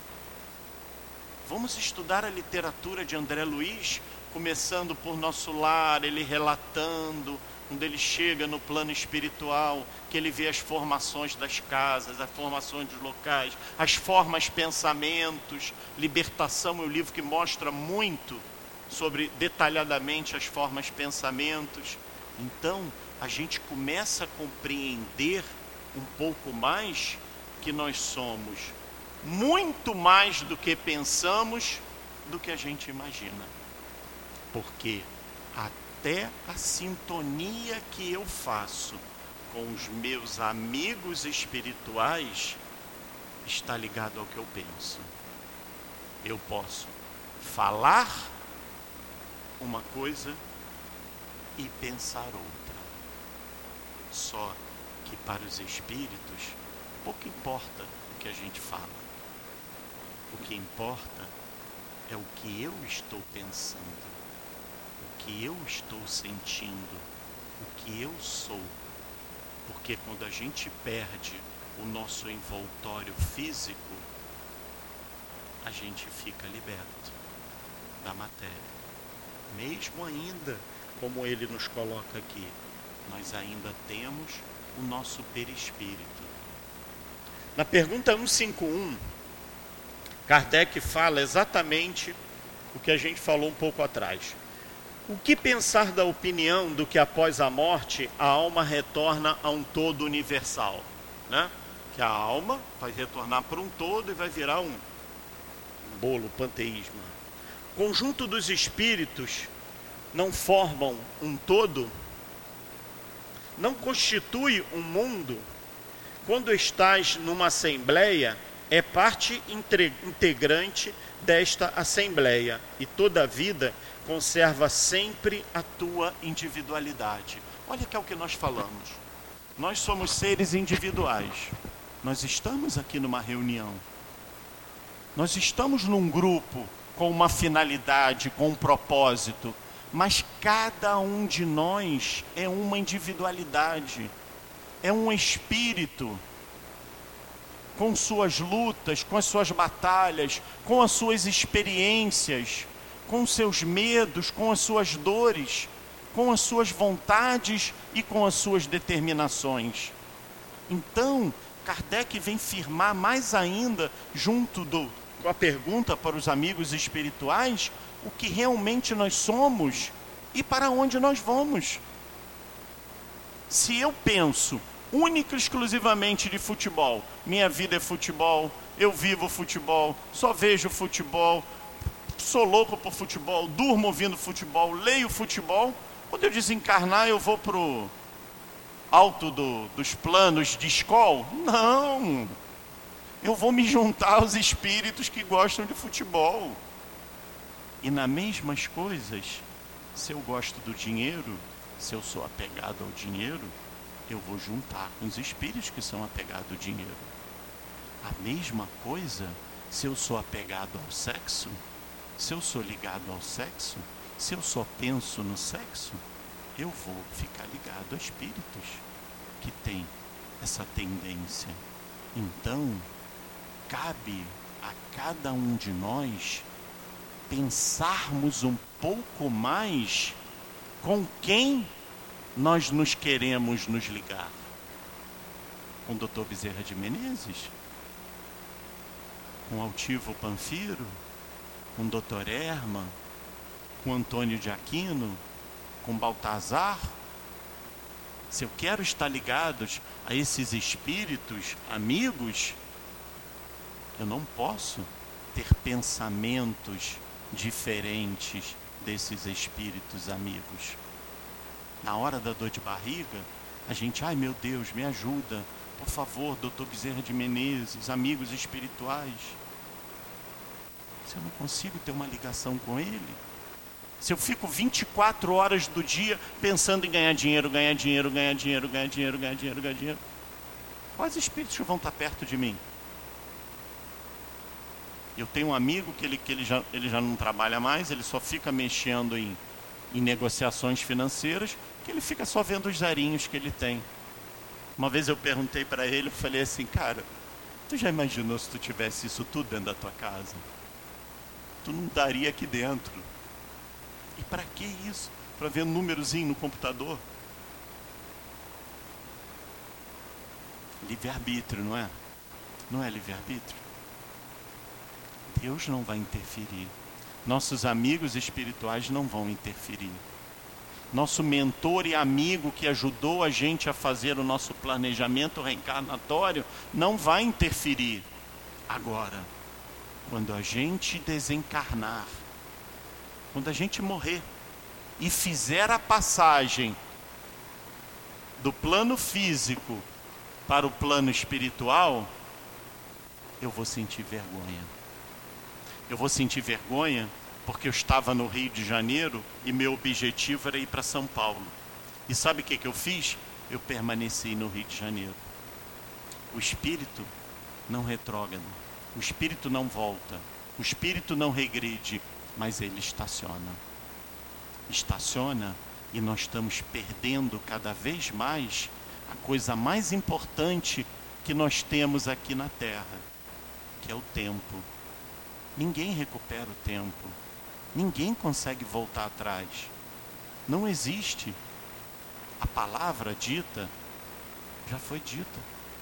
Vamos estudar a literatura de André Luiz, começando por Nosso Lar, ele relatando, quando ele chega no plano espiritual, que ele vê as formações das casas, as formações dos locais, as formas pensamentos, Libertação é um livro que mostra muito sobre, detalhadamente, as formas pensamentos. Então, a gente começa a compreender um pouco mais que nós somos muito mais do que pensamos, do que a gente imagina. Porque até a sintonia que eu faço com os meus amigos espirituais está ligado ao que eu penso. Eu posso falar uma coisa e pensar outra. Só que para os espíritos pouco importa o que a gente fala. O que importa é o que eu estou pensando, o que eu estou sentindo, o que eu sou. Porque quando a gente perde o nosso envoltório físico, a gente fica liberto da matéria. Mesmo ainda, como ele nos coloca aqui, nós ainda temos o nosso perispírito. Na pergunta 151, Kardec fala exatamente o que a gente falou um pouco atrás. O que pensar da opinião do que após a morte a alma retorna a um todo universal, né? Que a alma vai retornar para um todo e vai virar um bolo, panteísmo. Conjunto dos espíritos não formam um todo? Não constitui um mundo? Quando estás numa assembleia, é parte integrante desta assembleia, e toda a vida conserva sempre a tua individualidade. Olha que é o que nós falamos. Nós somos seres individuais. Nós estamos aqui numa reunião. Nós estamos num grupo com uma finalidade, com um propósito, mas cada um de nós é uma individualidade, é um espírito com suas lutas, com as suas batalhas, com as suas experiências, com os seus medos, com as suas dores, com as suas vontades e com as suas determinações. Então, Kardec vem firmar mais ainda, junto com a pergunta para os amigos espirituais, o que realmente nós somos e para onde nós vamos. Se eu penso única e exclusivamente de futebol, minha vida é futebol, eu vivo futebol, só vejo futebol, sou louco por futebol, durmo ouvindo futebol, leio futebol, quando eu desencarnar eu vou pro alto dos planos de escola? Não, eu vou me juntar aos espíritos que gostam de futebol. E nas mesmas coisas, se eu gosto do dinheiro, se eu sou apegado ao dinheiro, eu vou juntar com os espíritos que são apegados ao dinheiro. A mesma coisa, se eu sou apegado ao sexo, se eu sou ligado ao sexo, se eu só penso no sexo, eu vou ficar ligado a espíritos que têm essa tendência. Então, cabe a cada um de nós pensarmos um pouco mais com quem nós nos queremos nos ligar. com o Dr. Bezerra de Menezes, com Altivo Panfiro, com o Dr. Herman, com Antônio de Aquino, com Baltazar. Se eu quero estar ligado a esses espíritos amigos, eu não posso ter pensamentos diferentes desses espíritos amigos. Na hora da dor de barriga, a gente, ai meu Deus, me ajuda, por favor, Dr. Bezerra de Menezes, amigos espirituais. Se eu não consigo ter uma ligação com ele, se eu fico 24 horas do dia pensando em ganhar dinheiro, quais espíritos vão estar perto de mim? Eu tenho um amigo que ele já não trabalha mais, ele só fica mexendo em negociações financeiras, que ele fica só vendo os zarinhos que ele tem. Uma vez eu perguntei para ele, eu falei assim, cara, tu já imaginou se tu tivesse isso tudo dentro da tua casa? Tu não daria aqui dentro. E para que isso? Para ver um númerozinho no computador? Livre-arbítrio, não é? Não é livre-arbítrio? Deus não vai interferir. Nossos amigos espirituais não vão interferir. Nosso mentor e amigo que ajudou a gente a fazer o nosso planejamento reencarnatório não vai interferir. Agora, quando a gente desencarnar, quando a gente morrer e fizer a passagem do plano físico para o plano espiritual, eu vou sentir vergonha. Eu vou sentir vergonha porque eu estava no Rio de Janeiro e meu objetivo era ir para São Paulo. E sabe o que eu fiz? Eu permaneci no Rio de Janeiro. O espírito não retrógrado, o espírito não volta, o espírito não regride, mas ele estaciona. Estaciona e nós estamos perdendo cada vez mais a coisa mais importante que nós temos aqui na Terra, que é o tempo. Ninguém recupera o tempo. Ninguém consegue voltar atrás. Não existe. A palavra dita já foi dita.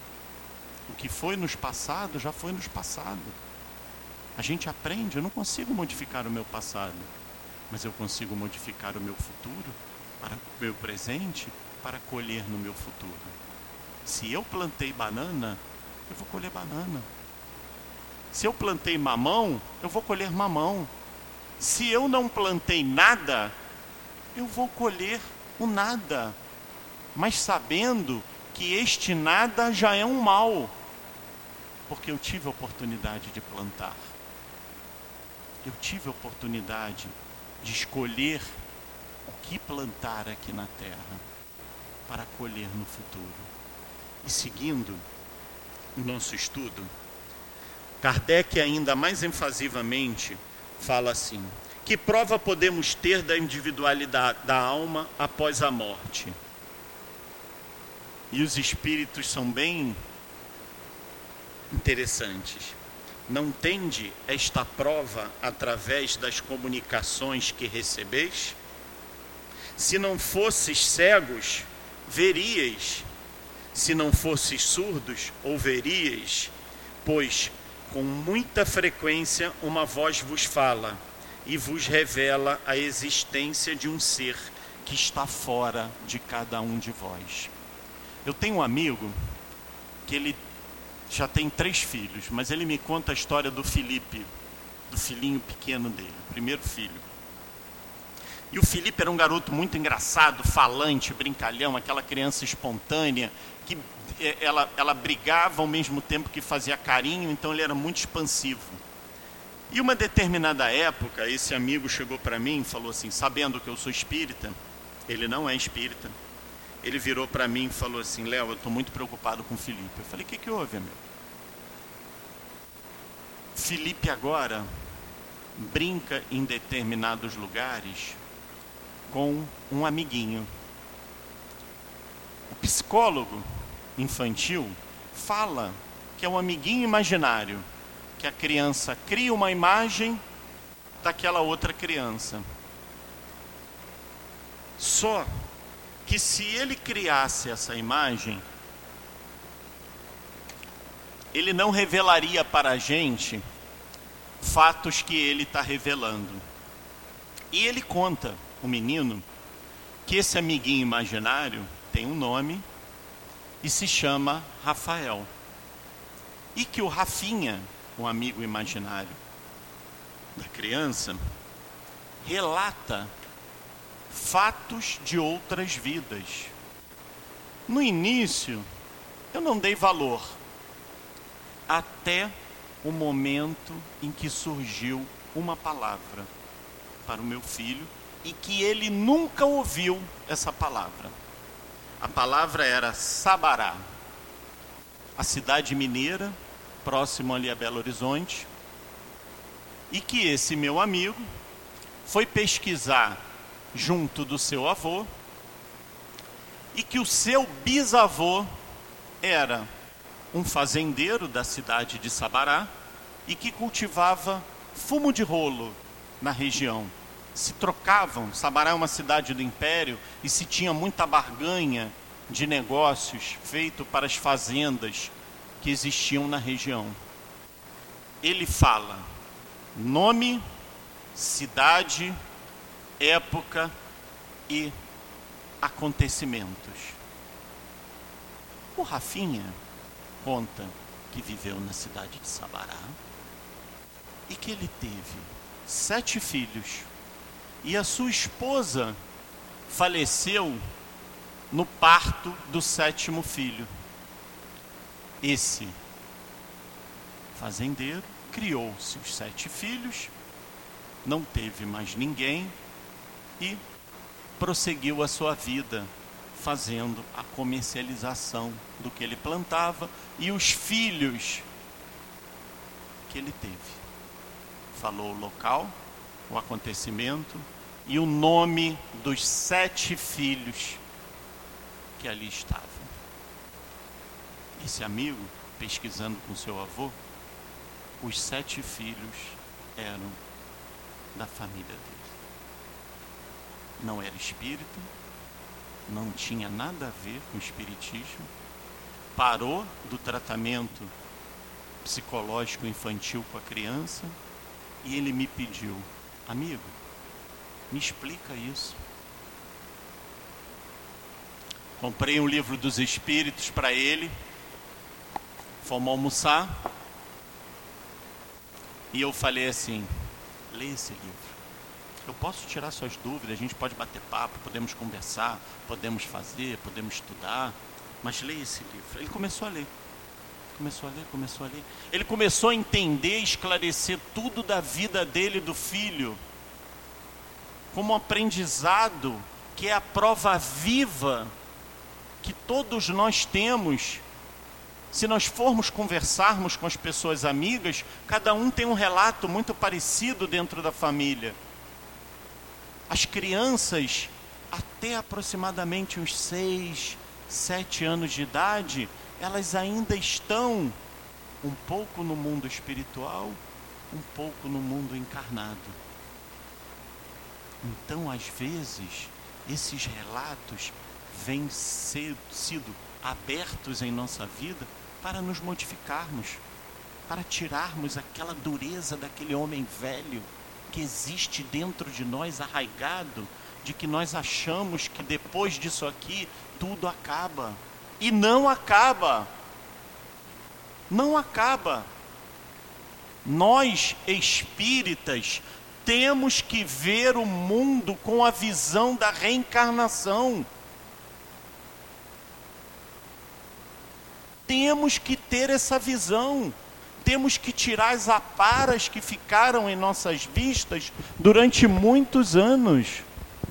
O que foi nos passado, já foi nos passado. A gente aprende, eu não consigo modificar o meu passado, mas eu consigo modificar o meu futuro, para o meu presente, para colher no meu futuro. Se eu plantei banana, eu vou colher banana. Se eu plantei mamão, eu vou colher mamão. Se eu não plantei nada, eu vou colher o nada. Mas sabendo que este nada já é um mal, porque eu tive a oportunidade de plantar. Eu tive a oportunidade de escolher o que plantar aqui na Terra, para colher no futuro. E seguindo o nosso estudo, Kardec ainda mais enfasivamente fala assim: que prova podemos ter da individualidade da alma após a morte? E os espíritos são bem interessantes. Não tende esta prova através das comunicações que recebeis? Se não fosses cegos, veríeis. Se não fosses surdos, ouveríeis. Pois com muita frequência uma voz vos fala e vos revela a existência de um ser que está fora de cada um de vós. Eu tenho um amigo que ele já tem 3 filhos, mas ele me conta a história do Felipe, do filhinho pequeno dele, o primeiro filho. E o Felipe era um garoto muito engraçado, falante, brincalhão, aquela criança espontânea, que ela brigava ao mesmo tempo que fazia carinho, então ele era muito expansivo. E uma determinada época, esse amigo chegou para mim e falou assim, sabendo que eu sou espírita, ele não é espírita, ele virou para mim e falou assim: Léo, eu estou muito preocupado com o Felipe. Eu falei: o que houve, amigo? Felipe agora brinca em determinados lugares com um amiguinho. O psicólogo infantil fala que é um amiguinho imaginário, que a criança cria uma imagem daquela outra criança. Só que se ele criasse essa imagem, ele não revelaria para a gente fatos que ele está revelando. E ele conta, o menino, que esse amiguinho imaginário tem um nome e se chama Rafael. E que o Rafinha, um amigo imaginário da criança, relata fatos de outras vidas. No início, eu não dei valor, até o momento em que surgiu uma palavra para o meu filho e que ele nunca ouviu essa palavra. A palavra era Sabará, a cidade mineira, próximo ali a Belo Horizonte, e que esse meu amigo foi pesquisar junto do seu avô, e que o seu bisavô era um fazendeiro da cidade de Sabará e que cultivava fumo de rolo na região. Se trocavam, Sabará é uma cidade do Império, e se tinha muita barganha de negócios feito para as fazendas que existiam na região. Ele fala nome, cidade, época e acontecimentos. O Rafinha conta que viveu na cidade de Sabará e que ele teve 7 filhos e a sua esposa faleceu no parto do 7º filho. Esse fazendeiro criou seus 7 filhos, não teve mais ninguém e prosseguiu a sua vida fazendo a comercialização do que ele plantava e os filhos que ele teve. Falou o local, o acontecimento e o nome dos 7 filhos que ali estavam. Esse amigo, pesquisando com seu avô, os 7 filhos eram da família dele. Não era espírita, não tinha nada a ver com o espiritismo, parou do tratamento psicológico infantil com a criança e ele me pediu: amigo, me explica isso. Comprei um livro dos espíritos para ele, fomos almoçar e eu falei assim: lê esse livro. Eu posso tirar suas dúvidas, a gente pode bater papo, podemos conversar, podemos fazer, podemos estudar, mas lê esse livro. Ele começou a ler. Começou a ler. Ele começou a entender, esclarecer tudo da vida dele e do filho, como um aprendizado que é a prova viva que todos nós temos. Se nós formos conversarmos com as pessoas amigas, cada um tem um relato muito parecido dentro da família. As crianças, até aproximadamente uns 6, 7 anos de idade, elas ainda estão um pouco no mundo espiritual, um pouco no mundo encarnado. Então, às vezes, esses relatos vêm sido abertos em nossa vida para nos modificarmos, para tirarmos aquela dureza daquele homem velho que existe dentro de nós, arraigado, de que nós achamos que depois disso aqui tudo acaba. E não acaba. Não acaba. Nós, espíritas, temos que ver o mundo com a visão da reencarnação. Temos que ter essa visão. Temos que tirar as aparas que ficaram em nossas vistas durante muitos anos.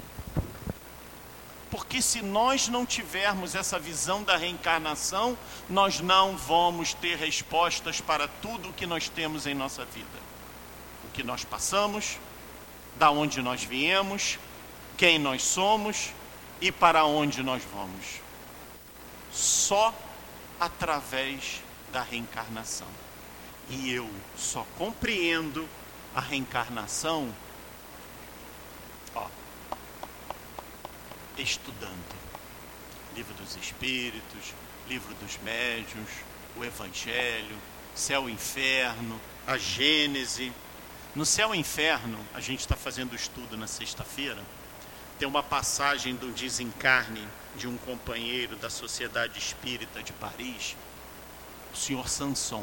Porque se nós não tivermos essa visão da reencarnação, nós não vamos ter respostas para tudo o que nós temos em nossa vida. O que nós passamos, da onde nós viemos, quem nós somos e para onde nós vamos. Só através da reencarnação. E eu só compreendo a reencarnação estudando livro dos espíritos, livro dos médiuns, o Evangelho, céu e inferno, a Gênese. No céu e inferno, a gente está fazendo o estudo na sexta-feira, tem uma passagem do desencarne de um companheiro da Sociedade Espírita de Paris, o senhor Sanson.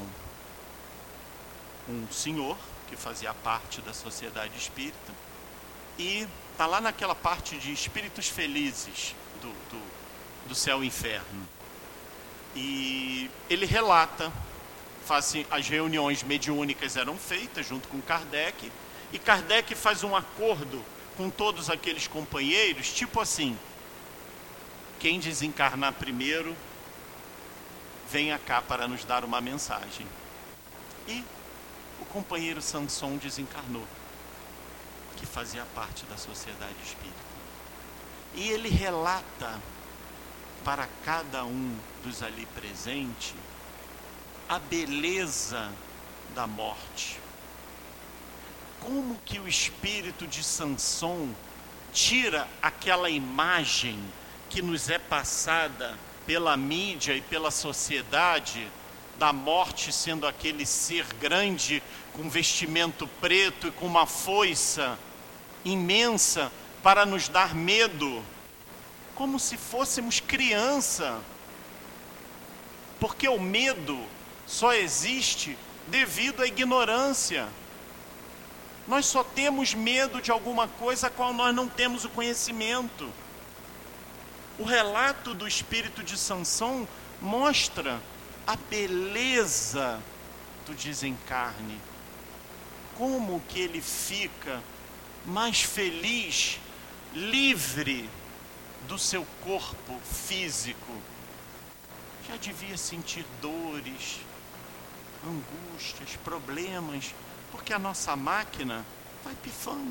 Um senhor que fazia parte da Sociedade Espírita, e está lá naquela parte de espíritos felizes do céu e inferno. E ele relata, as reuniões mediúnicas eram feitas junto com Kardec, e Kardec faz um acordo com todos aqueles companheiros, tipo assim: quem desencarnar primeiro, venha cá para nos dar uma mensagem. E o companheiro Sanson desencarnou, que fazia parte da Sociedade Espírita. E ele relata para cada um dos ali presentes a beleza da morte. Como que o espírito de Sanson tira aquela imagem que nos é passada pela mídia e pela sociedade, da morte sendo aquele ser grande, com vestimento preto e com uma foice imensa para nos dar medo, como se fôssemos criança. Porque o medo só existe devido à ignorância. Nós só temos medo de alguma coisa a qual nós não temos o conhecimento. O relato do espírito de Sanson mostra a beleza do desencarne. Como que ele fica mais feliz, livre do seu corpo físico. Já devia sentir dores, angústias, problemas, porque a nossa máquina vai pifando.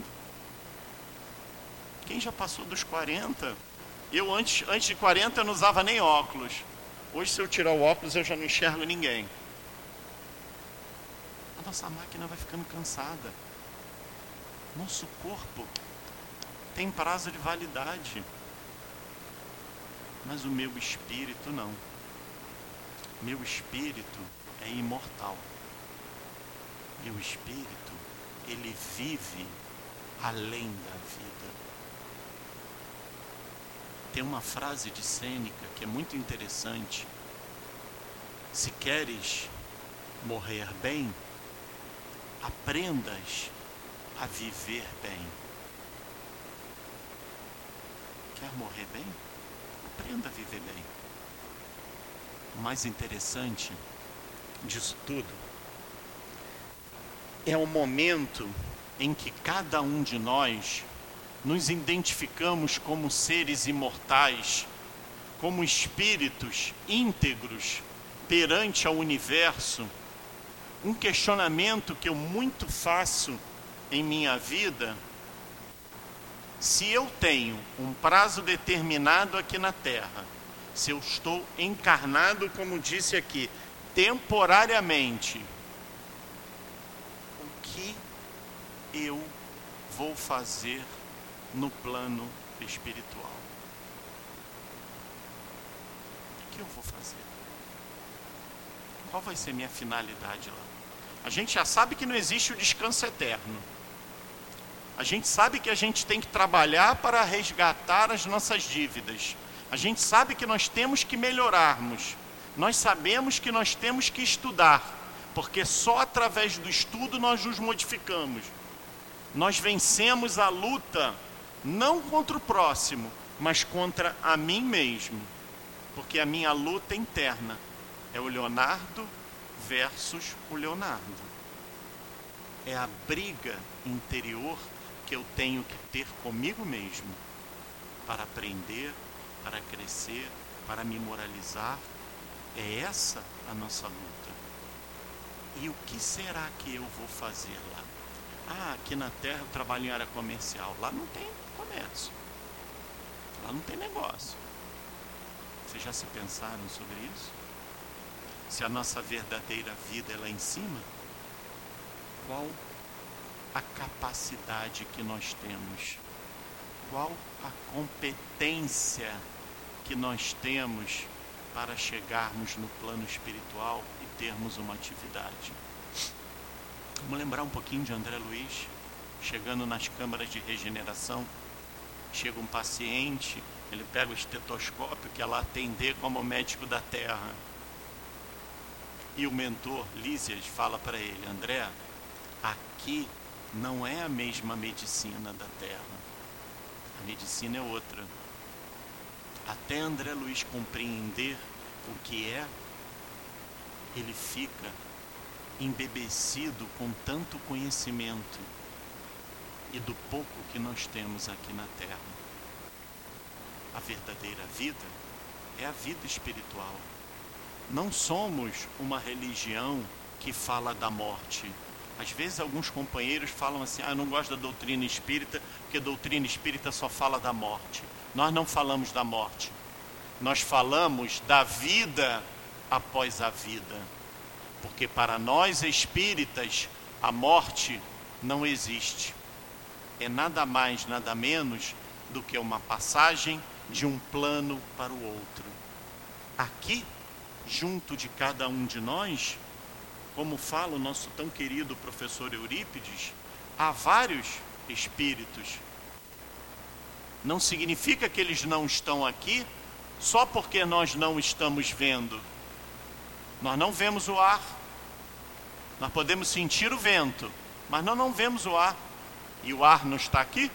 Quem já passou dos 40? Eu antes de 40 eu não usava nem óculos. Hoje, se eu tirar o óculos, eu já não enxergo ninguém. A nossa máquina vai ficando cansada. Nosso corpo tem prazo de validade. Mas o meu espírito não. Meu espírito é imortal. Meu espírito, ele vive além da vida. Tem uma frase de Sêneca que é muito interessante. Se queres morrer bem, aprendas a viver bem. Quer morrer bem? Aprenda a viver bem. O mais interessante disso tudo é o momento em que cada um de nós nos identificamos como seres imortais, como espíritos íntegros perante ao universo. Um questionamento que eu muito faço em minha vida: se eu tenho um prazo determinado aqui na Terra, se eu estou encarnado, como disse aqui, temporariamente, o que eu vou fazer no plano espiritual? O que eu vou fazer? Qual vai ser minha finalidade lá? A gente já sabe que não existe o descanso eterno. A gente sabe que a gente tem que trabalhar para resgatar as nossas dívidas. A gente sabe que nós temos que melhorarmos. Nós sabemos que nós temos que estudar, porque só através do estudo nós nos modificamos. Nós vencemos a luta não contra o próximo, mas contra a mim mesmo. Porque a minha luta interna é o Leonardo versus o Leonardo. É a briga interior que eu tenho que ter comigo mesmo para aprender, para crescer, para me moralizar. É essa a nossa luta. E o que será que eu vou fazer lá? Ah, aqui na Terra eu trabalho em área comercial. Lá não tem comércio. Lá não tem negócio. Vocês já se pensaram sobre isso? Se a nossa verdadeira vida é lá em cima, qual a capacidade que nós temos? Qual a competência que nós temos para chegarmos no plano espiritual e termos uma atividade. Vamos lembrar um pouquinho de André Luiz, chegando nas câmaras de regeneração. Chega um paciente, ele pega o estetoscópio, que é lá atender como médico da terra. E o mentor, Lísias, fala para ele: André, aqui não é a mesma medicina da terra. A medicina é outra. Até André Luiz compreender o que é, ele fica embebecido com tanto conhecimento e do pouco que nós temos aqui na terra. A verdadeira vida é a vida espiritual. Não somos uma religião que fala da morte. Às vezes alguns companheiros falam assim: eu não gosto da doutrina espírita, porque a doutrina espírita só fala da morte. Nós não falamos da morte. Nós falamos da vida após a vida. Porque para nós espíritas, a morte não existe. É nada mais, nada menos do que uma passagem de um plano para o outro. Aqui, junto de cada um de nós, como fala o nosso tão querido professor Eurípides, há vários espíritos. Não significa que eles não estão aqui só porque nós não estamos vendo. Nós não vemos o ar. Nós podemos sentir o vento, mas nós não vemos o ar. E o ar não está aqui?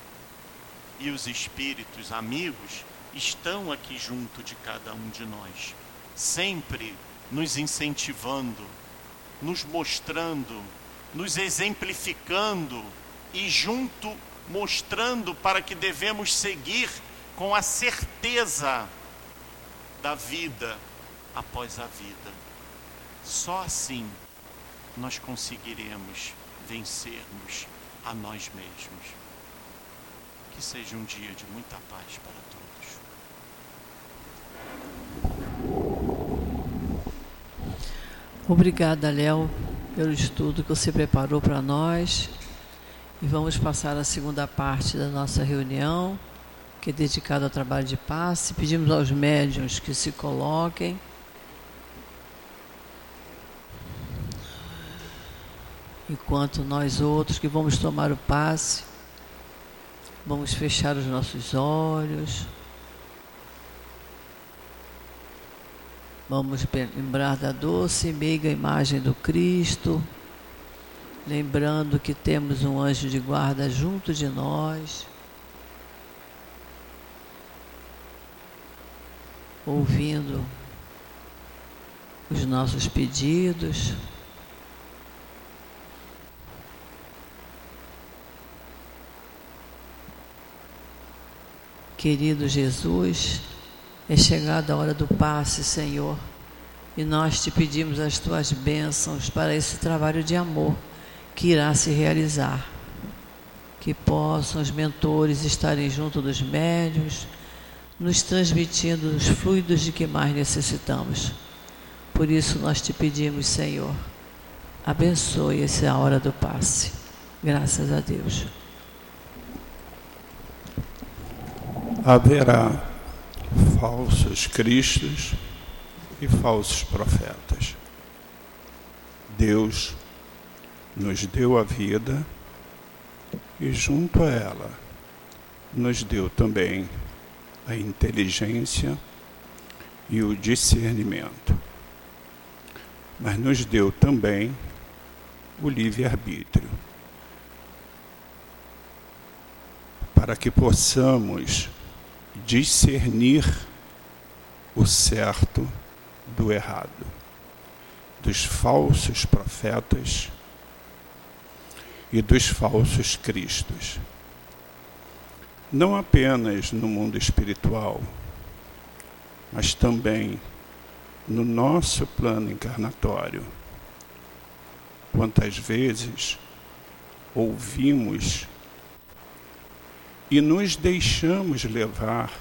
E os espíritos amigos estão aqui junto de cada um de nós, sempre nos incentivando, nos mostrando, nos exemplificando e junto mostrando para que devemos seguir com a certeza da vida após a vida. Só assim nós conseguiremos vencermos a nós mesmos. Que seja um dia de muita paz para todos. Obrigada, Léo, pelo estudo que você preparou para nós. E vamos passar a segunda parte da nossa reunião, que é dedicada ao trabalho de passe. Pedimos aos médiuns que se coloquem. Enquanto nós outros que vamos tomar o passe, vamos fechar os nossos olhos. Vamos lembrar da doce e meiga imagem do Cristo, lembrando que temos um anjo de guarda junto de nós, ouvindo os nossos pedidos. Querido Jesus, é chegada a hora do passe, Senhor, e nós te pedimos as tuas bênçãos para esse trabalho de amor que irá se realizar. Que possam os mentores estarem junto dos médiuns, nos transmitindo os fluidos de que mais necessitamos. Por isso nós te pedimos, Senhor, abençoe essa hora do passe. Graças a Deus. Haverá falsos cristos e falsos profetas. Deus nos deu a vida e junto a ela nos deu também a inteligência e o discernimento. Mas nos deu também o livre-arbítrio, para que possamos discernir o certo do errado, dos falsos profetas e dos falsos cristos. Não apenas no mundo espiritual, mas também no nosso plano encarnatório. Quantas vezes ouvimos e nos deixamos levar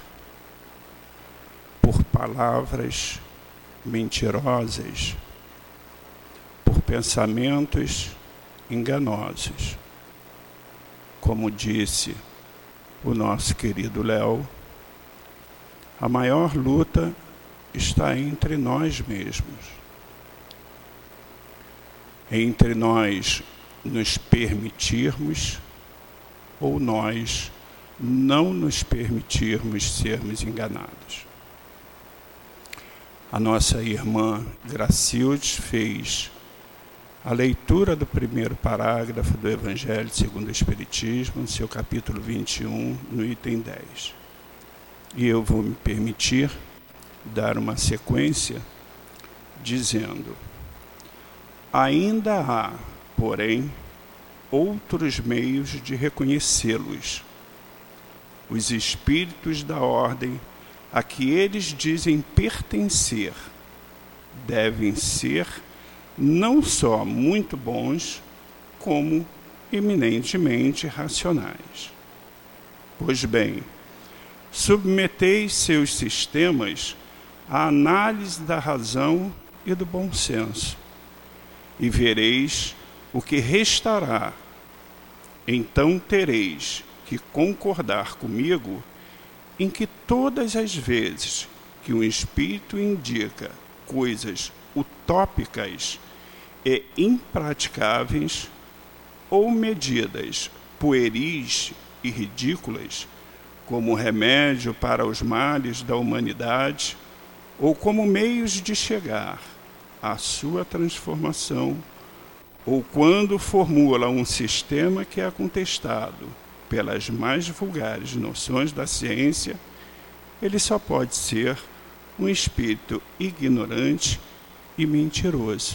por palavras mentirosas, por pensamentos enganosos. Como disse o nosso querido Léo, a maior luta está entre nós mesmos. Entre nós nos permitirmos ou nós não nos permitirmos sermos enganados. A nossa irmã Gracildes fez a leitura do primeiro parágrafo do Evangelho segundo o Espiritismo, no seu capítulo 21, no item 10. E eu vou me permitir dar uma sequência dizendo: ainda há, porém, outros meios de reconhecê-los. Os espíritos da ordem a que eles dizem pertencer devem ser não só muito bons, como eminentemente racionais. Pois bem, submeteis seus sistemas à análise da razão e do bom senso, e vereis o que restará. Então tereis que concordar comigo em que todas as vezes que um espírito indica coisas utópicas e impraticáveis, ou medidas pueris e ridículas, como remédio para os males da humanidade, ou como meios de chegar à sua transformação, ou quando formula um sistema que é contestado pelas mais vulgares noções da ciência, ele só pode ser um espírito ignorante e mentiroso,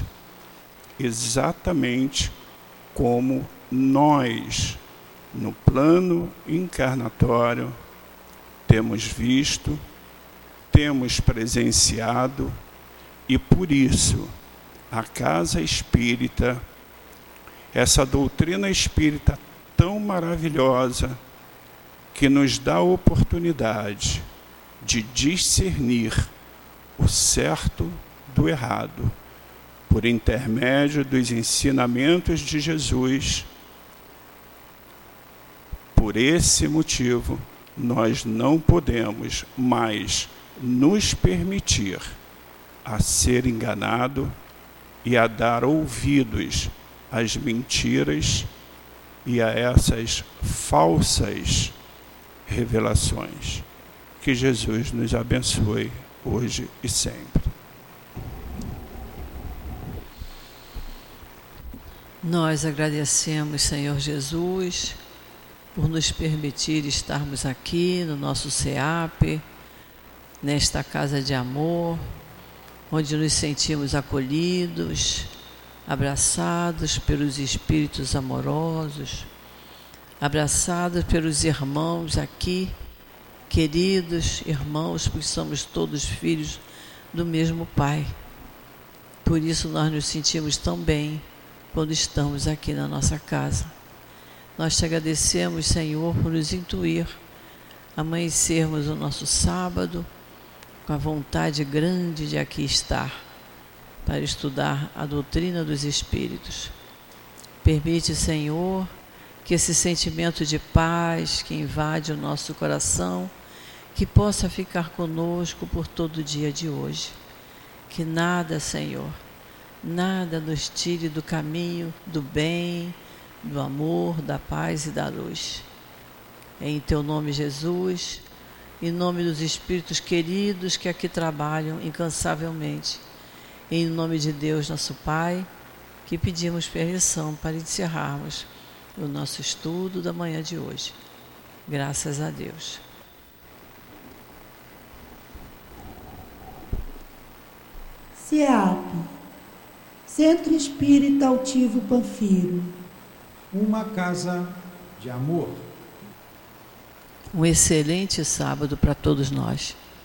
exatamente como nós, no plano encarnatório, temos visto, temos presenciado, e por isso a casa espírita, essa doutrina espírita tão maravilhosa, que nos dá a oportunidade de discernir o certo do errado, por intermédio dos ensinamentos de Jesus. Por esse motivo, nós não podemos mais nos permitir a ser enganado e a dar ouvidos às mentiras e a essas falsas revelações. Que Jesus nos abençoe hoje e sempre. Nós agradecemos, Senhor Jesus, por nos permitir estarmos aqui no nosso SEAP, nesta casa de amor, onde nos sentimos acolhidos, abraçados pelos espíritos amorosos, abraçados pelos irmãos aqui, queridos irmãos, porque somos todos filhos do mesmo Pai. Por isso nós nos sentimos tão bem quando estamos aqui na nossa casa. Nós te agradecemos, Senhor, por nos intuir, amanhecermos o nosso sábado com a vontade grande de aqui estar, para estudar a doutrina dos Espíritos. Permite, Senhor, que esse sentimento de paz que invade o nosso coração, que possa ficar conosco por todo o dia de hoje. Que nada, Senhor, nada nos tire do caminho do bem, do amor, da paz e da luz. Em Teu nome, Jesus, em nome dos Espíritos queridos que aqui trabalham incansavelmente, em nome de Deus, nosso Pai, que pedimos permissão para encerrarmos o nosso estudo da manhã de hoje. Graças a Deus. SEAP, Centro Espírita Altivo Panfiro. Uma casa de amor. Um excelente sábado para todos nós.